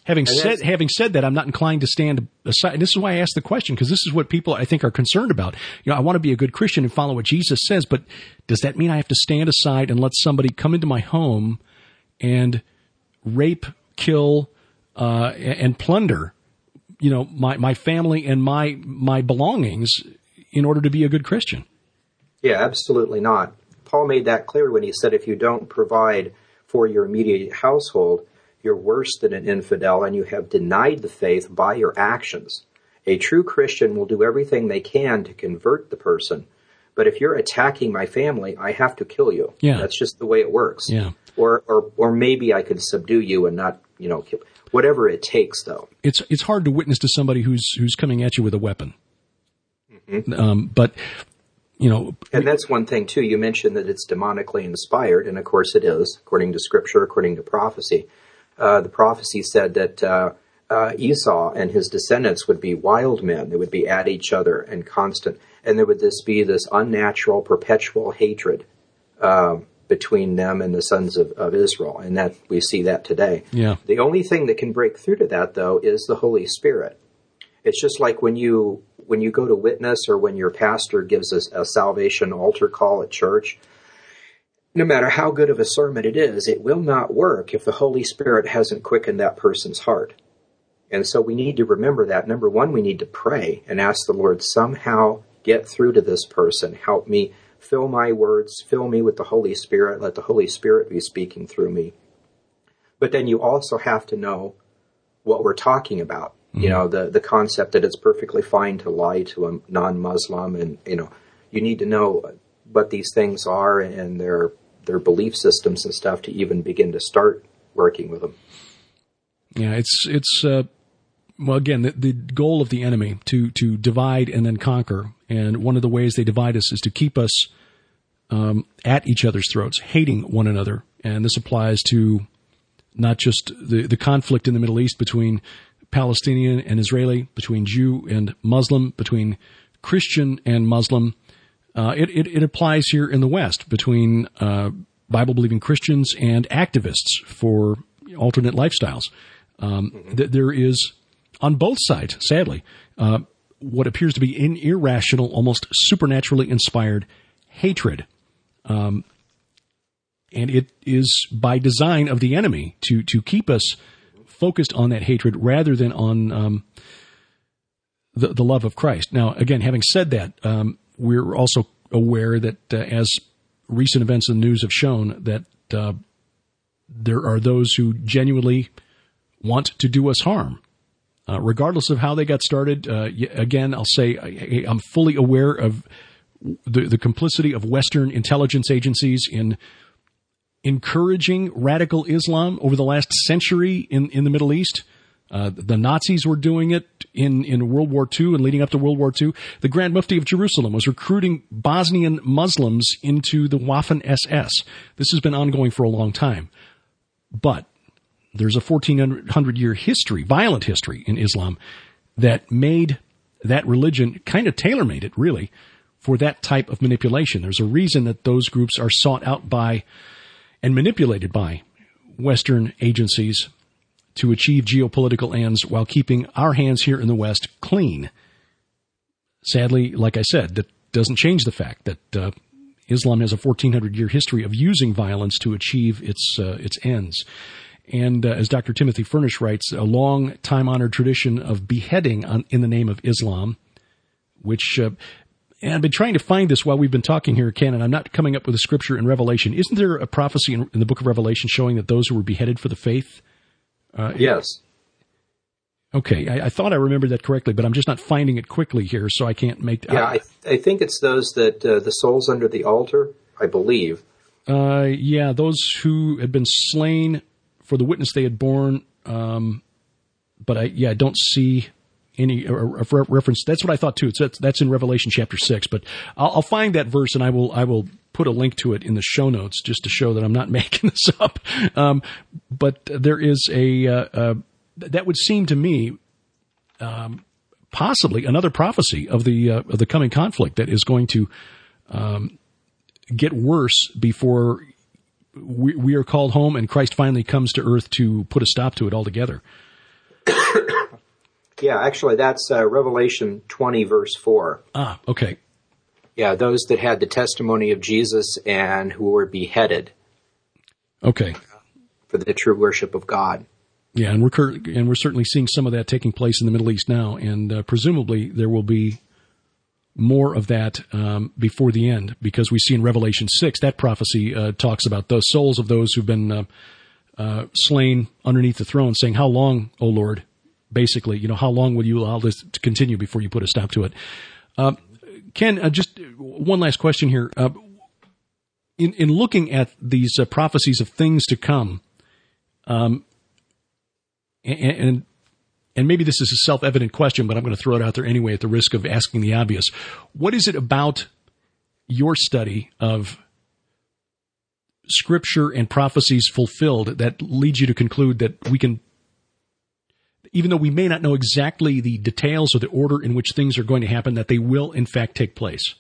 said that, I'm not inclined to stand aside. And this is why I asked the question, because this is what people, I think, are concerned about. I want to be a good Christian and follow what Jesus says, but does that mean I have to stand aside and let somebody come into my home and rape, kill, and plunder, my family and my belongings in order to be a good Christian? Yeah, absolutely not. Paul made that clear when he said, if you don't provide for your immediate household, you're worse than an infidel, and you have denied the faith by your actions. A true Christian will do everything they can to convert the person, but if you're attacking my family, I have to kill you. Yeah. That's just the way it works. Yeah. Or maybe I could subdue you and not, kill. Whatever it takes, though. It's hard to witness to somebody who's coming at you with a weapon. Mm-hmm. But and that's one thing too. You mentioned that it's demonically inspired, and of course it is, according to Scripture, according to prophecy. The prophecy said that Esau and his descendants would be wild men. They would be at each other and constant, and there would be this unnatural, perpetual hatred between them and the sons of Israel, and that we see that today. Yeah. The only thing that can break through to that, though, is the Holy Spirit. It's just like when you go to witness, or when your pastor gives us a salvation altar call at church. No matter how good of a sermon it is, it will not work if the Holy Spirit hasn't quickened that person's heart. And so we need to remember that. Number one, we need to pray and ask the Lord, somehow get through to this person. Help me, fill my words, fill me with the Holy Spirit. Let the Holy Spirit be speaking through me. But then you also have to know what we're talking about. Mm-hmm. The concept that it's perfectly fine to lie to a non-Muslim, and, you need to know what these things are and their belief systems and stuff to even begin to start working with them. Yeah, it's well, again, the goal of the enemy to divide and then conquer, and one of the ways they divide us is to keep us at each other's throats, hating one another, and this applies to not just the conflict in the Middle East between Palestinian and Israeli, between Jew and Muslim, between Christian and Muslim. It applies here in the West between Bible-believing Christians and activists for alternate lifestyles. There is, on both sides, sadly, what appears to be an irrational, almost supernaturally inspired hatred. And it is by design of the enemy to keep us focused on that hatred rather than on the love of Christ. Now, again, having said that, we're also aware that as recent events in the news have shown, that there are those who genuinely want to do us harm, regardless of how they got started. Again, I'll say I'm fully aware of the complicity of Western intelligence agencies in encouraging radical Islam over the last century in the Middle East. The Nazis were doing it in World War II and leading up to World War II. The Grand Mufti of Jerusalem was recruiting Bosnian Muslims into the Waffen-SS. This has been ongoing for a long time. But there's a 1,400-year history, violent history in Islam that made that religion, kind of tailor-made it, really, for that type of manipulation. There's a reason that those groups are sought out by and manipulated by Western agencies to achieve geopolitical ends while keeping our hands here in the West clean. Sadly, like I said, that doesn't change the fact that Islam has a 1,400-year history of using violence to achieve its ends. And as Dr. Timothy Furnish writes, a long time-honored tradition of beheading in the name of Islam, which and I've been trying to find this while we've been talking here, Ken, and I'm not coming up with a scripture in Revelation. Isn't there a prophecy in the book of Revelation showing that those who were beheaded for the faith? Yes. Okay, I thought I remembered that correctly, but I'm just not finding it quickly here, so I can't make... Yeah, I think it's those that the souls under the altar, I believe. Yeah, those who had been slain for the witness they had borne, but I don't see any reference. That's what I thought too. That's in Revelation chapter 6, but I'll find that verse and I will put a link to it in the show notes just to show that I'm not making this up. But there is that would seem to me possibly another prophecy of the coming conflict that is going to get worse before we are called home and Christ finally comes to earth to put a stop to it altogether. Yeah, actually, that's Revelation 20, verse 4. Ah, okay. Yeah, those that had the testimony of Jesus and who were beheaded. Okay. For the true worship of God. Yeah, and we're certainly seeing some of that taking place in the Middle East now, and presumably there will be more of that before the end, because we see in Revelation 6 that prophecy talks about the souls of those who've been slain underneath the throne, saying, "How long, O Lord?" Basically, how long will you allow this to continue before you put a stop to it? Ken, just one last question here. In looking at these prophecies of things to come, and maybe this is a self-evident question, but I'm going to throw it out there anyway at the risk of asking the obvious. What is it about your study of Scripture and prophecies fulfilled that leads you to conclude that we can, even though we may not know exactly the details or the order in which things are going to happen, that they will in fact take place?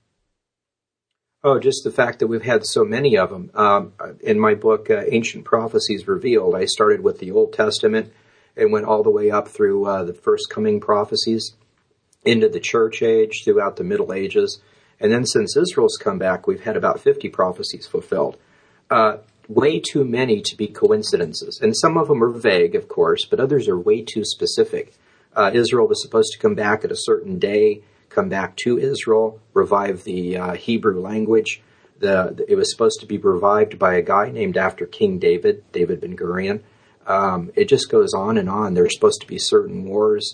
Oh, just the fact that we've had so many of them. In my book, Ancient Prophecies Revealed, I started with the Old Testament and went all the way up through the first coming prophecies into the church age, throughout the Middle Ages. And then since Israel's come back, we've had about 50 prophecies fulfilled. Way too many to be coincidences. And some of them are vague, of course, but others are way too specific. Israel was supposed to come back at a certain day, come back to Israel, revive the Hebrew language. It was supposed to be revived by a guy named after King David, David Ben Gurion. It just goes on and on. There's supposed to be certain wars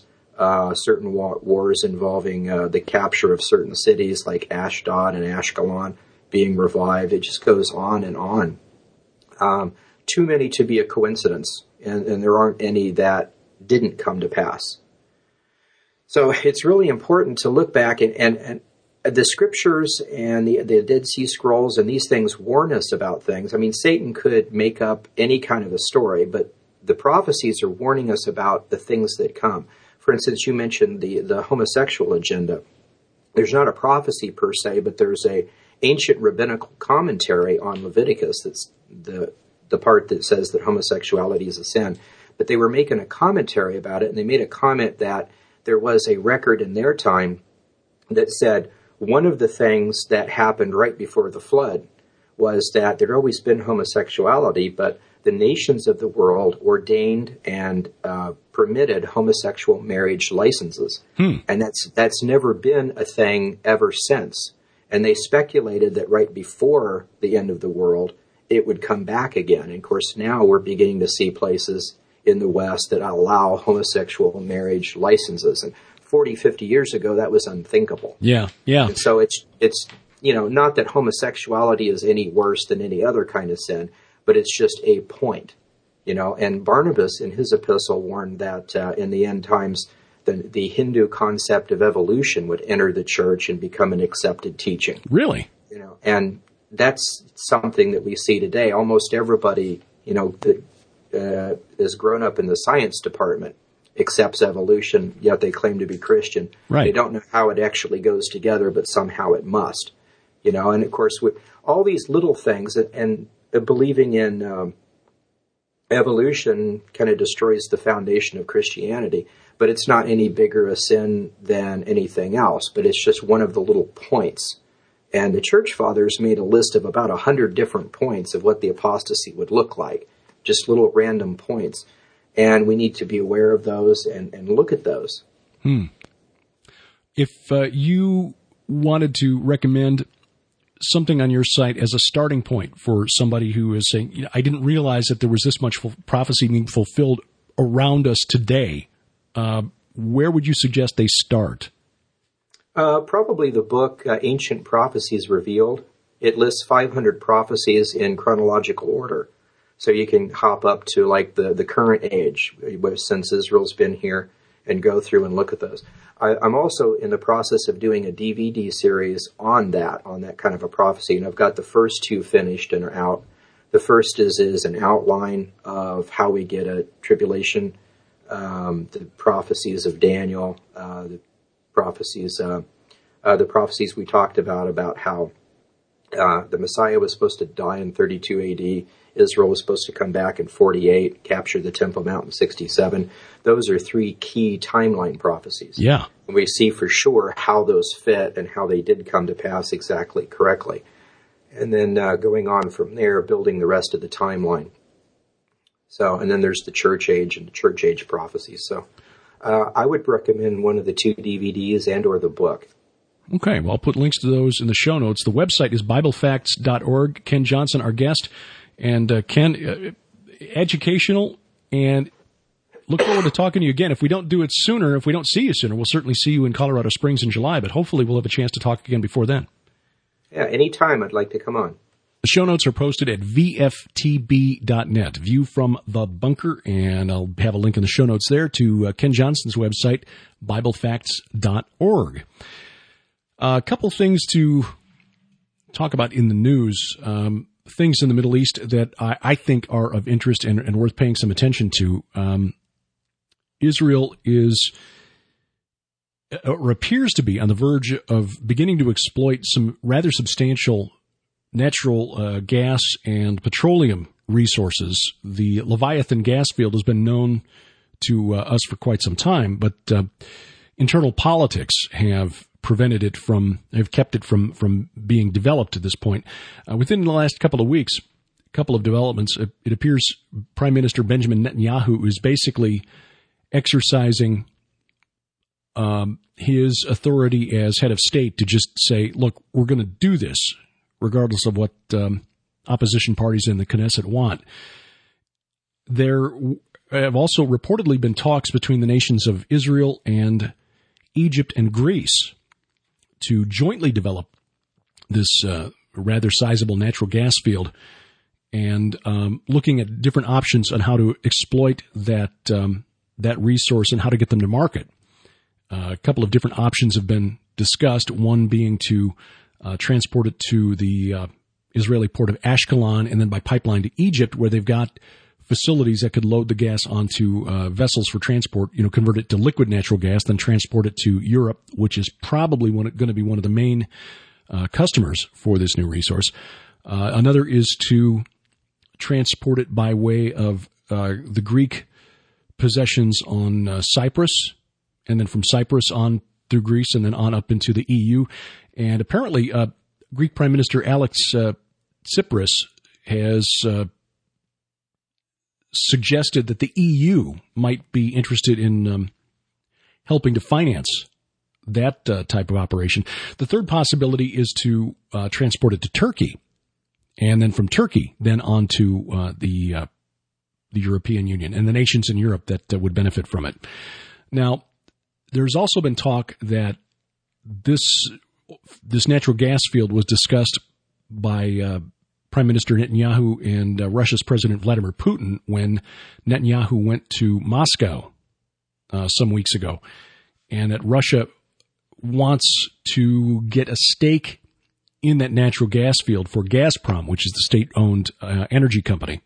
involving the capture of certain cities like Ashdod and Ashkelon being revived. It just goes on and on. Too many to be a coincidence, and there aren't any that didn't come to pass. So it's really important to look back and the Scriptures and the Dead Sea Scrolls and these things warn us about things. I mean, Satan could make up any kind of a story, but the prophecies are warning us about the things that come. For instance, you mentioned the homosexual agenda. There's not a prophecy per se, but there's a ancient rabbinical commentary on Leviticus. That's the part that says that homosexuality is a sin. But they were making a commentary about it, and they made a comment that there was a record in their time that said one of the things that happened right before the flood was that there'd always been homosexuality, but the nations of the world ordained and permitted homosexual marriage licenses. And that's never been a thing ever since. And they speculated that right before the end of the world, it would come back again. And of course, now we're beginning to see places in the West that allow homosexual marriage licenses. And 40, 50 years ago, that was unthinkable. Yeah. And so it's not that homosexuality is any worse than any other kind of sin, but it's just a point. And Barnabas in his epistle warned that in the end times, the Hindu concept of evolution would enter the church and become an accepted teaching. Really? And that's something that we see today. Almost everybody, that is grown up in the science department accepts evolution, yet they claim to be Christian. Right. They don't know how it actually goes together, but somehow it must. And of course, with all these little things, and believing in evolution kind of destroys the foundation of Christianity. But it's not any bigger a sin than anything else, but it's just one of the little points. And the church fathers made a list of about 100 different points of what the apostasy would look like, just little random points. And we need to be aware of those and look at those. If you wanted to recommend something on your site as a starting point for somebody who is saying, I didn't realize that there was this much prophecy being fulfilled around us today, where would you suggest they start? Probably the book Ancient Prophecies Revealed. It lists 500 prophecies in chronological order. So you can hop up to like the current age, since Israel's been here, and go through and look at those. I'm also in the process of doing a DVD series on that kind of a prophecy, and I've got the first 2 finished and are out. The first is an outline of how we get a tribulation, the prophecies of Daniel, the prophecies we talked about how the Messiah was supposed to die in 32 AD. Israel was supposed to come back in 48, capture the Temple Mount in 67. Those are 3 key timeline prophecies. Yeah. And we see for sure how those fit and how they did come to pass exactly correctly. And then going on from there, building the rest of the timeline. So, and then there's the church age and the church age prophecies. So I would recommend one of the 2 DVDs and or the book. Okay, well, I'll put links to those in the show notes. The website is BibleFacts.org. Ken Johnson, our guest. And Ken, educational, and look forward to talking to you again. If we don't do it sooner, if we don't see you sooner, we'll certainly see you in Colorado Springs in July, but hopefully we'll have a chance to talk again before then. Yeah, anytime I'd like to come on. The show notes are posted at vftb.net, View from the Bunker, and I'll have a link in the show notes there to Ken Johnson's website, BibleFacts.org. A couple things to talk about in the news. Things in the Middle East that I think are of interest and worth paying some attention to. Israel is, or appears to be, on the verge of beginning to exploit some rather substantial natural gas and petroleum resources. The Leviathan gas field has been known to us for quite some time, but internal politics have kept it from being developed at this point. Within the last couple of weeks, a couple of developments, it appears Prime Minister Benjamin Netanyahu is basically exercising his authority as head of state to just say, look, we're going to do this, regardless of what opposition parties in the Knesset want. There have also reportedly been talks between the nations of Israel and Egypt and Greece to jointly develop this rather sizable natural gas field, and looking at different options on how to exploit that resource and how to get them to market. A couple of different options have been discussed, one being to transport it to the Israeli port of Ashkelon and then by pipeline to Egypt, where they've got facilities that could load the gas onto vessels for transport, convert it to liquid natural gas, then transport it to Europe, which is probably going to be one of the main customers for this new resource. Another is to transport it by way of the Greek possessions on Cyprus, and then from Cyprus on through Greece and then on up into the EU. And apparently Greek Prime Minister Alex Tsipras has suggested that the EU might be interested in helping to finance that type of operation. The third possibility is to transport it to Turkey, and then from Turkey, then on to the European Union and the nations in Europe that would benefit from it. Now, there's also been talk that this natural gas field was discussed by Prime Minister Netanyahu and Russia's President Vladimir Putin when Netanyahu went to Moscow some weeks ago, and that Russia wants to get a stake in that natural gas field for Gazprom, which is the state-owned energy company.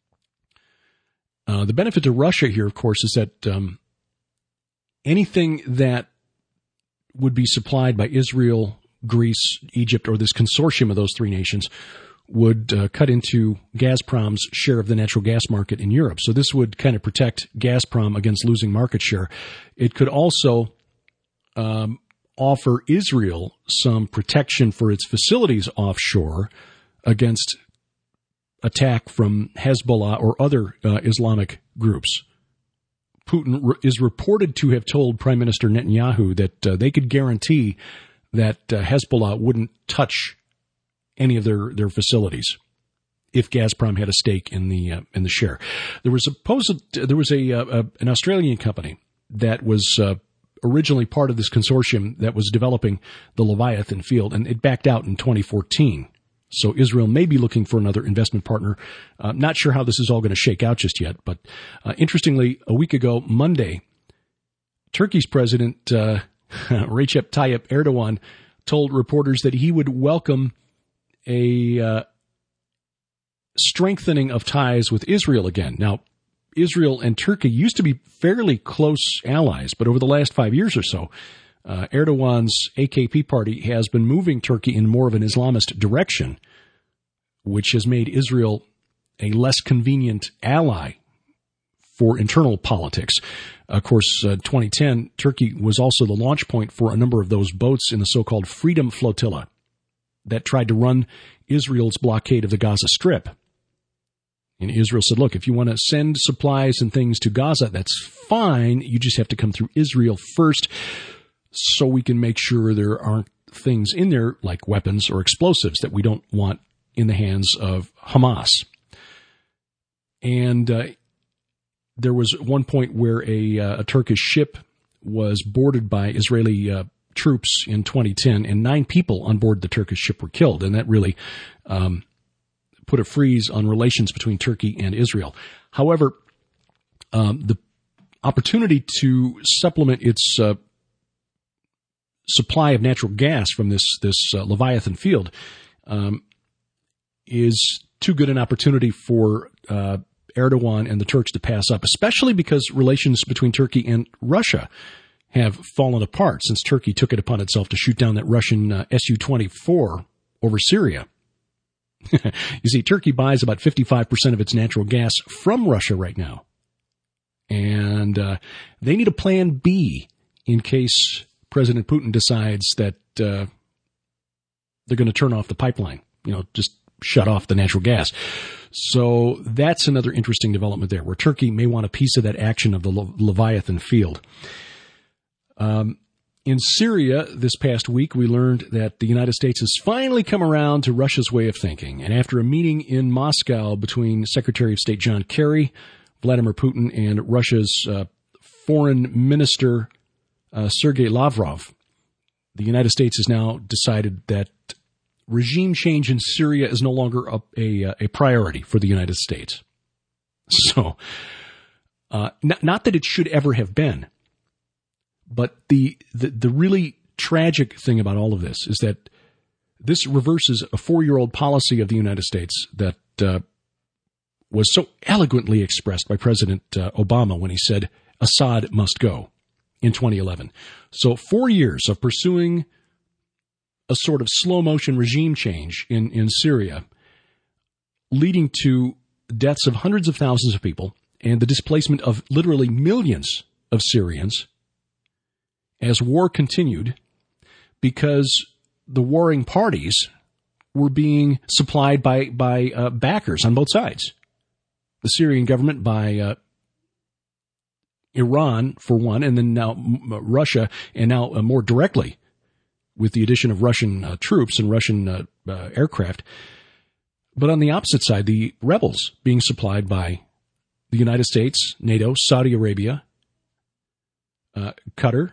The benefit to Russia here, of course, is that anything that would be supplied by Israel, Greece, Egypt, or this consortium of those three nations would cut into Gazprom's share of the natural gas market in Europe. So this would kind of protect Gazprom against losing market share. It could also offer Israel some protection for its facilities offshore against attack from Hezbollah or other Islamic groups. Putin is reported to have told Prime Minister Netanyahu that they could guarantee that Hezbollah wouldn't touch any of their facilities if Gazprom had a stake in the share. There was an Australian company that was originally part of this consortium that was developing the Leviathan field, and it backed out in 2014. So Israel may be looking for another investment partner. Not sure how this is all going to shake out just yet, but interestingly, a week ago, Monday, Turkey's President Recep Tayyip Erdogan told reporters that he would welcome a strengthening of ties with Israel again. Now, Israel and Turkey used to be fairly close allies, but over the last 5 years or so, Erdogan's AKP party has been moving Turkey in more of an Islamist direction, which has made Israel a less convenient ally for internal politics. Of course, 2010, Turkey was also the launch point for a number of those boats in the so-called Freedom Flotilla that tried to run Israel's blockade of the Gaza Strip. And Israel said, look, if you want to send supplies and things to Gaza, that's fine. You just have to come through Israel first so we can make sure there aren't things in there like weapons or explosives that we don't want in the hands of Hamas. And there was one point where a Turkish ship was boarded by Israeli troops in 2010, and 9 people on board the Turkish ship were killed. And that really put a freeze on relations between Turkey and Israel. However, the opportunity to supplement its supply of natural gas from this Leviathan field is too good an opportunity for Erdogan and the Turks to pass up, especially because relations between Turkey and Russia have fallen apart since Turkey took it upon itself to shoot down that Russian Su-24 over Syria. You see, Turkey buys about 55% of its natural gas from Russia right now. And they need a plan B in case President Putin decides that they're going to turn off the pipeline, just shut off the natural gas. So that's another interesting development there, where Turkey may want a piece of that action of the Leviathan field. In Syria, this past week, we learned that the United States has finally come around to Russia's way of thinking. And after a meeting in Moscow between Secretary of State John Kerry, Vladimir Putin, and Russia's Foreign Minister Sergei Lavrov, the United States has now decided that regime change in Syria is no longer a priority for the United States. So, not that it should ever have been, but the really tragic thing about all of this is that this reverses a 4-year-old policy of the United States that was so eloquently expressed by President Obama when he said, Assad must go, in 2011. So 4 years of pursuing a sort of slow-motion regime change in Syria, leading to deaths of hundreds of thousands of people and the displacement of literally millions of Syrians as war continued because the warring parties were being supplied by backers on both sides. The Syrian government by Iran, for one, and then now Russia, and now more directly with the addition of Russian troops and Russian aircraft. But on the opposite side, the rebels being supplied by the United States, NATO, Saudi Arabia, Qatar,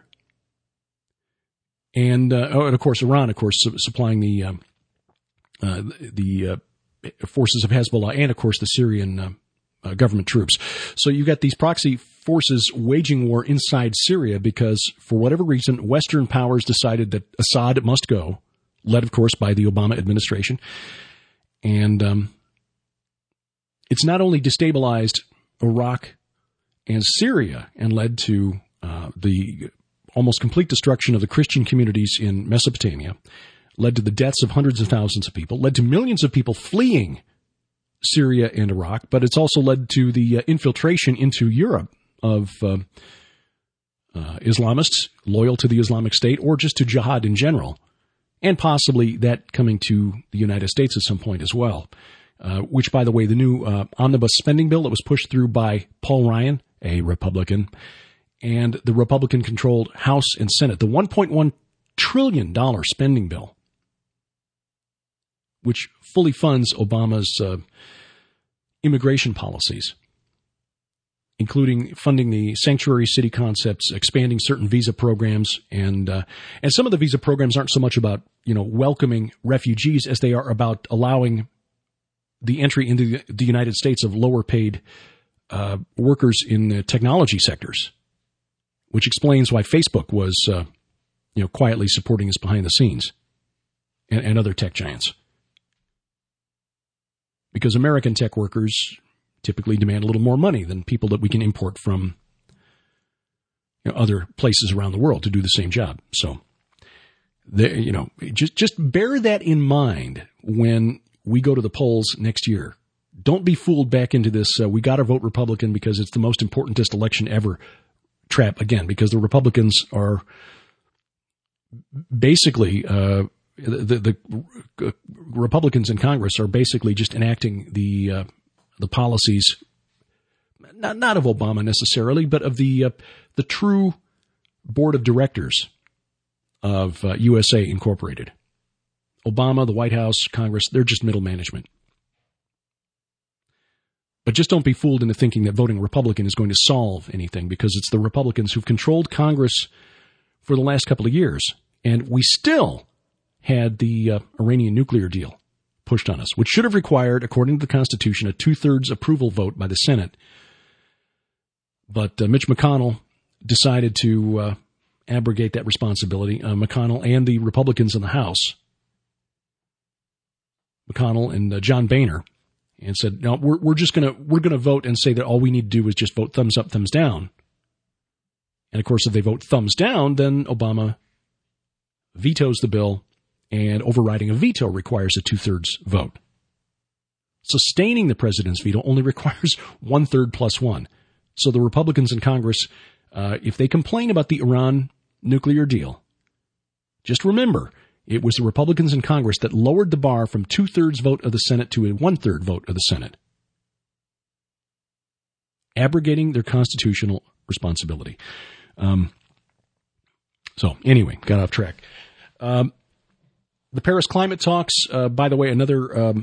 and of course Iran, supplying the forces of Hezbollah and, of course, the Syrian government troops. So you got these proxy forces waging war inside Syria because, for whatever reason, Western powers decided that Assad must go, led, of course, by the Obama administration. And it's not only destabilized Iraq and Syria and led to the almost complete destruction of the Christian communities in Mesopotamia, led to the deaths of hundreds of thousands of people, led to millions of people fleeing Syria and Iraq, but it's also led to the infiltration into Europe of Islamists loyal to the Islamic State or just to jihad in general, and possibly that coming to the United States at some point as well, which, by the way, the new omnibus spending bill that was pushed through by Paul Ryan, a Republican, and the Republican-controlled House and Senate, the $1.1 trillion spending bill, which fully funds Obama's immigration policies, including funding the sanctuary city concepts, expanding certain visa programs, and some of the visa programs aren't so much about welcoming refugees as they are about allowing the entry into the United States of lower-paid workers in the technology sectors, which explains why Facebook was quietly supporting us behind the scenes, and other tech giants. Because American tech workers typically demand a little more money than people that we can import from other places around the world to do the same job. So, just bear that in mind when we go to the polls next year. Don't be fooled back into this, we got to vote Republican because it's the most importantest election ever trap, again, because the Republicans are basically the Republicans in Congress are basically just enacting the policies, not of Obama necessarily, but of the true board of directors of USA Incorporated. Obama, the White House, Congress, they're just middle management. But just don't be fooled into thinking that voting Republican is going to solve anything, because it's the Republicans who've controlled Congress for the last couple of years. And we still had the Iranian nuclear deal pushed on us, which should have required, according to the Constitution, a 2/3 approval vote by the Senate. But Mitch McConnell decided to abrogate that responsibility. McConnell and the Republicans in the House, McConnell and John Boehner, and said, no, we're going to vote and say that all we need to do is just vote thumbs up, thumbs down. And of course, if they vote thumbs down, then Obama vetoes the bill, and overriding a veto requires a 2/3 vote. Sustaining the president's veto only requires 1/3 plus 1. So the Republicans in Congress, if they complain about the Iran nuclear deal, just remember, it was the Republicans in Congress that lowered the bar from 2/3 vote of the Senate to a 1/3 vote of the Senate, abrogating their constitutional responsibility. So anyway, got off track. The Paris climate talks, by the way, another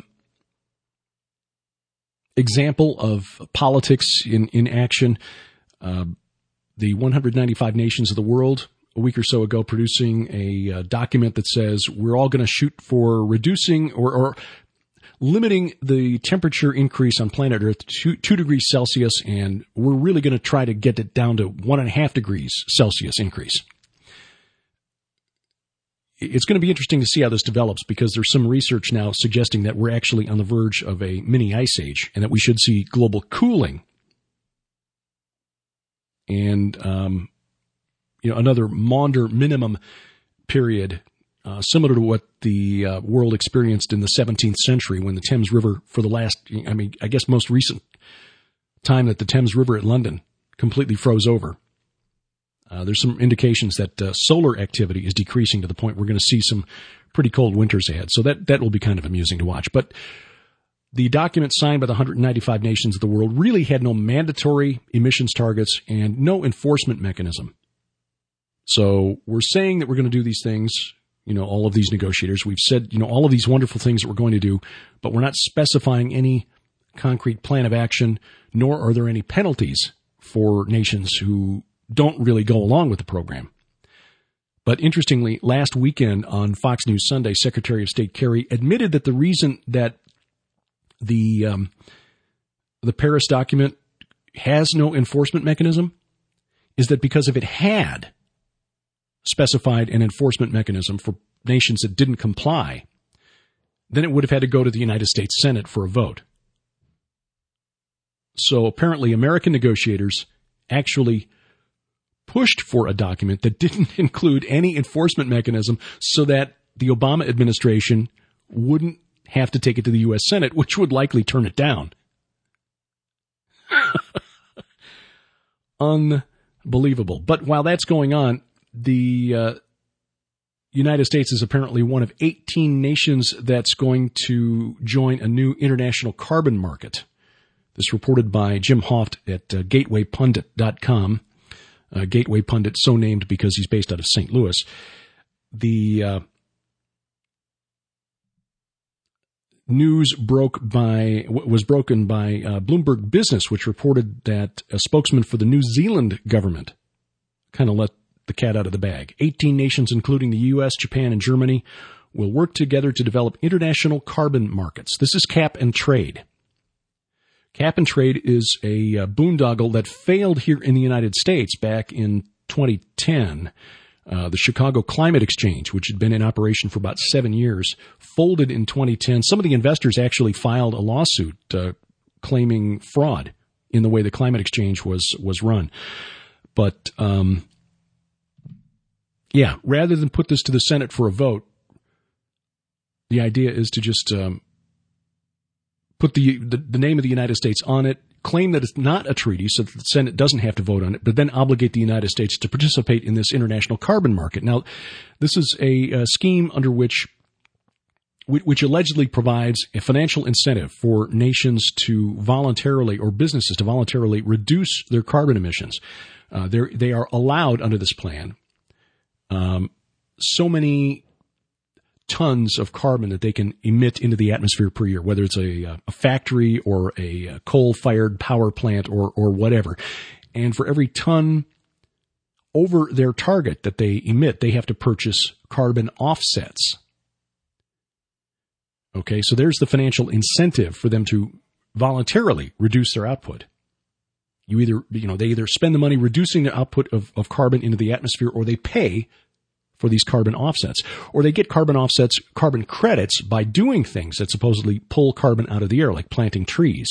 example of politics in action. The 195 nations of the world, a week or so ago, producing a document that says we're all going to shoot for reducing or limiting the temperature increase on planet Earth to 2 degrees Celsius, and we're really going to try to get it down to 1.5 degrees Celsius increase. It's going to be interesting to see how this develops, because there's some research now suggesting that we're actually on the verge of a mini ice age and that we should see global cooling and another Maunder minimum period, similar to what the world experienced in the 17th century when the Thames River, for the last, I guess most recent time that the Thames River at London completely froze over. There's some indications that solar activity is decreasing to the point we're going to see some pretty cold winters ahead. So that will be kind of amusing to watch. But the document signed by the 195 nations of the world really had no mandatory emissions targets and no enforcement mechanism. So we're saying that we're going to do these things, all of these negotiators. We've said, all of these wonderful things that we're going to do, but we're not specifying any concrete plan of action, nor are there any penalties for nations who don't really go along with the program. But interestingly, last weekend on Fox News Sunday, Secretary of State Kerry admitted that the reason that the Paris document has no enforcement mechanism is that because if it had specified an enforcement mechanism for nations that didn't comply, then it would have had to go to the United States Senate for a vote. So apparently American negotiators actually pushed for a document that didn't include any enforcement mechanism so that the Obama administration wouldn't have to take it to the U.S. Senate, which would likely turn it down. Unbelievable. But while that's going on, the United States is apparently one of 18 nations that's going to join a new international carbon market. This reported by Jim Hoft at GatewayPundit.com. Gateway Pundit, so named because he's based out of St. Louis. The news was broken by Bloomberg Business, which reported that a spokesman for the New Zealand government kind of let the cat out of the bag. 18 nations, including the U.S., Japan, and Germany, will work together to develop international carbon markets. This is cap and trade. Cap and trade is a boondoggle that failed here in the United States back in 2010. The Chicago Climate Exchange, which had been in operation for about 7 years, folded in 2010. Some of the investors actually filed a lawsuit claiming fraud in the way the Climate Exchange was run. But, rather than put this to the Senate for a vote, the idea is to just put the name of the United States on it, claim that it's not a treaty so that the Senate doesn't have to vote on it, but then obligate the United States to participate in this international carbon market. Now, this is a scheme under which allegedly provides a financial incentive for nations to voluntarily, or businesses to voluntarily reduce their carbon emissions. They are allowed under this plan so many tons of carbon that they can emit into the atmosphere per year, whether it's a factory or a coal-fired power plant or whatever. And for every ton over their target that they emit, they have to purchase carbon offsets. Okay, so there's the financial incentive for them to voluntarily reduce their output. They either spend the money reducing the output of carbon into the atmosphere, or they pay for these carbon offsets, or they get carbon offsets, carbon credits, by doing things that supposedly pull carbon out of the air, like planting trees.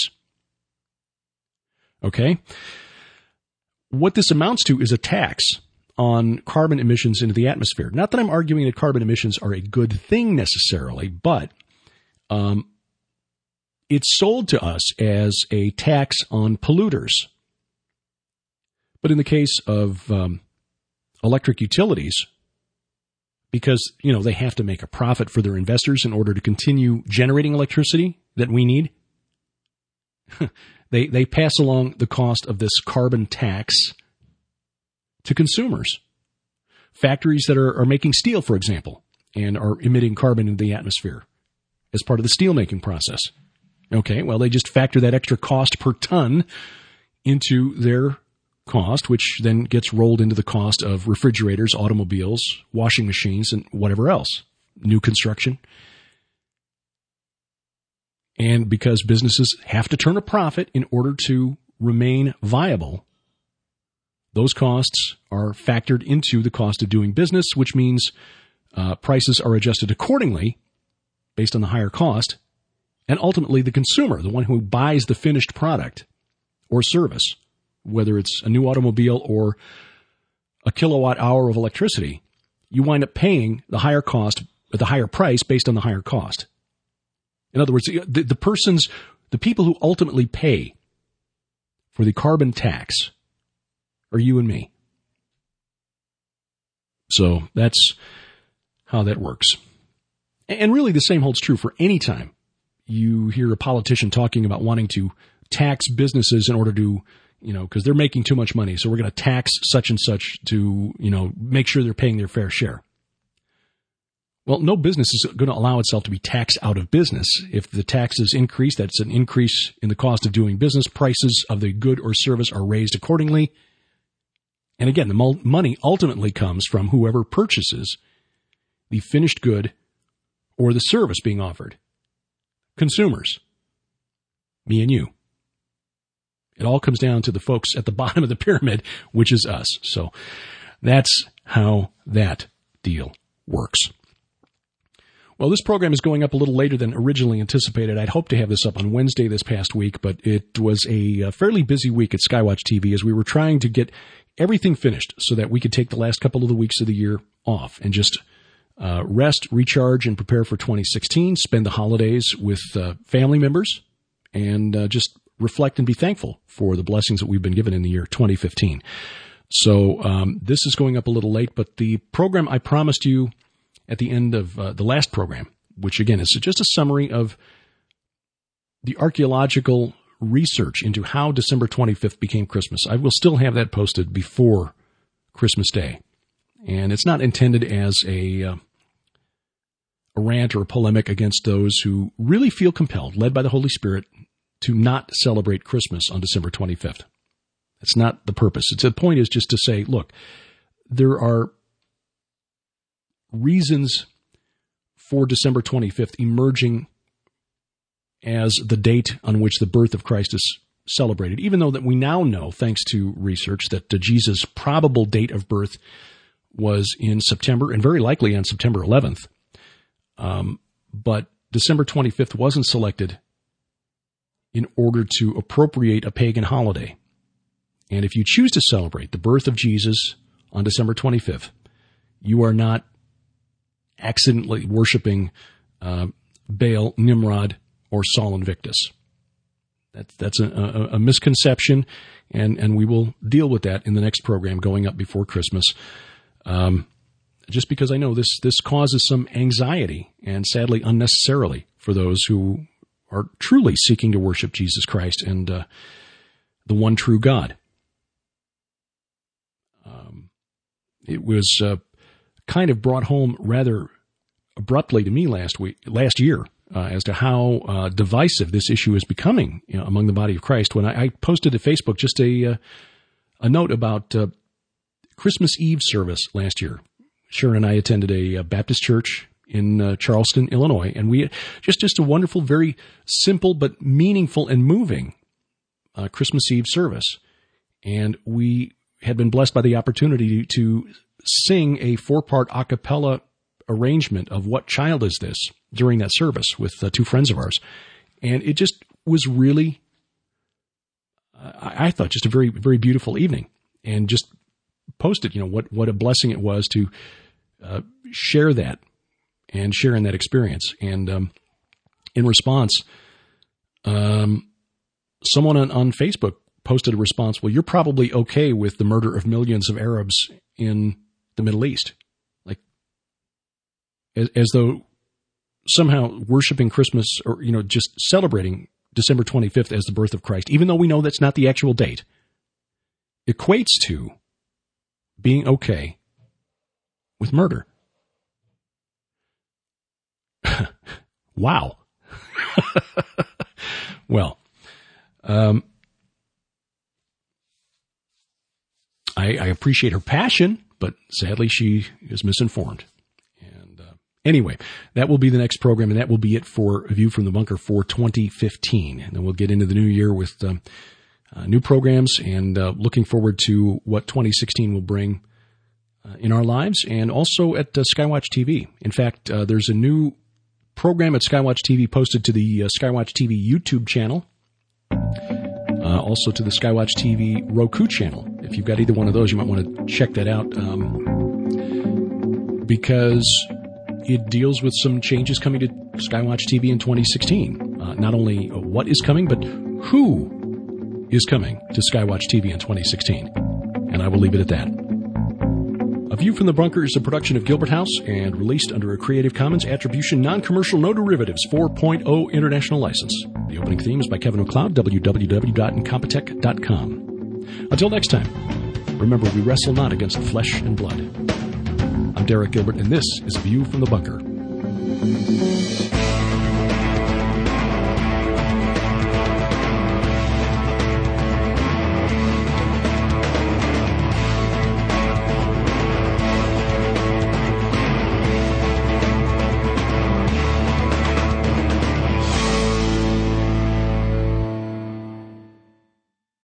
Okay? What this amounts to is a tax on carbon emissions into the atmosphere. Not that I'm arguing that carbon emissions are a good thing necessarily, but it's sold to us as a tax on polluters. But in the case of electric utilities, because, they have to make a profit for their investors in order to continue generating electricity that we need, they pass along the cost of this carbon tax to consumers. Factories that are making steel, for example, and are emitting carbon into the atmosphere as part of the steel-making process. Okay, well, they just factor that extra cost per ton into their cost, which then gets rolled into the cost of refrigerators, automobiles, washing machines, and whatever else, new construction. And because businesses have to turn a profit in order to remain viable, those costs are factored into the cost of doing business, which means prices are adjusted accordingly based on the higher cost. And ultimately, the consumer, the one who buys the finished product or service, whether it's a new automobile or a kilowatt hour of electricity, you wind up paying the higher cost at the higher price based on the higher cost. In other words, the people who ultimately pay for the carbon tax are you and me. So that's how that works. And really the same holds true for any time you hear a politician talking about wanting to tax businesses in order to, because they're making too much money, so we're going to tax such and such to, make sure they're paying their fair share. Well, no business is going to allow itself to be taxed out of business. If the taxes increase, that's an increase in the cost of doing business. Prices of the good or service are raised accordingly. And again, the money ultimately comes from whoever purchases the finished good or the service being offered. Consumers. Me and you. It all comes down to the folks at the bottom of the pyramid, which is us. So that's how that deal works. Well, this program is going up a little later than originally anticipated. I'd hoped to have this up on Wednesday this past week, but it was a fairly busy week at Skywatch TV as we were trying to get everything finished so that we could take the last couple of the weeks of the year off and just rest, recharge, and prepare for 2016, spend the holidays with family members, and just reflect and be thankful for the blessings that we've been given in the year 2015. So this is going up a little late, but the program I promised you at the end of the last program, which again is just a summary of the archaeological research into how December 25th became Christmas. I will still have that posted before Christmas Day. And it's not intended as a rant or a polemic against those who really feel compelled, led by the Holy Spirit, to not celebrate Christmas on December 25th. That's not the purpose. The point is just to say, look, there are reasons for December 25th emerging as the date on which the birth of Christ is celebrated, even though that we now know, thanks to research, that Jesus' probable date of birth was in September and very likely on September 11th. But December 25th wasn't selected in order to appropriate a pagan holiday. And if you choose to celebrate the birth of Jesus on December 25th, you are not accidentally worshiping Baal, Nimrod, or Sol Invictus. That's a misconception, and we will deal with that in the next program going up before Christmas. Just because I know this causes some anxiety, and sadly unnecessarily, for those who are truly seeking to worship Jesus Christ and the one true God. It was kind of brought home rather abruptly to me last year, as to how divisive this issue is becoming among the body of Christ. When I posted to Facebook just a note about Christmas Eve service last year. Sharon and I attended a Baptist church in Charleston, Illinois, and we just a wonderful, very simple but meaningful and moving Christmas Eve service. And we had been blessed by the opportunity to sing a 4-part a cappella arrangement of What Child Is This during that service with 2 friends of ours. And it just was really, I thought, just a very, very beautiful evening. And just posted, what a blessing it was to share that and share in that experience. And in response, someone on Facebook posted a response, well, you're probably okay with the murder of millions of Arabs in the Middle East. Like, as though somehow worshiping Christmas or, just celebrating December 25th as the birth of Christ, even though we know that's not the actual date, equates to being okay with murder. Wow. Well, I appreciate her passion, but sadly she is misinformed. And anyway, that will be the next program, and that will be it for A View from the Bunker for 2015. And then we'll get into the new year with new programs, and looking forward to what 2016 will bring in our lives, and also at Skywatch TV. In fact, there's a new program at Skywatch TV posted to the Skywatch TV YouTube channel, also to the Skywatch TV Roku channel. If you've got either one of those, you might want to check that out, because it deals with some changes coming to Skywatch TV in 2016. Not only what is coming, but who is coming to Skywatch TV in 2016. And I will leave it at that. A View from the Bunker is a production of Gilbert House and released under a Creative Commons Attribution Non-Commercial No Derivatives 4.0 International License. The opening theme is by Kevin MacLeod, www.incompetech.com. Until next time, remember, we wrestle not against flesh and blood. I'm Derek Gilbert, and this is A View from the Bunker.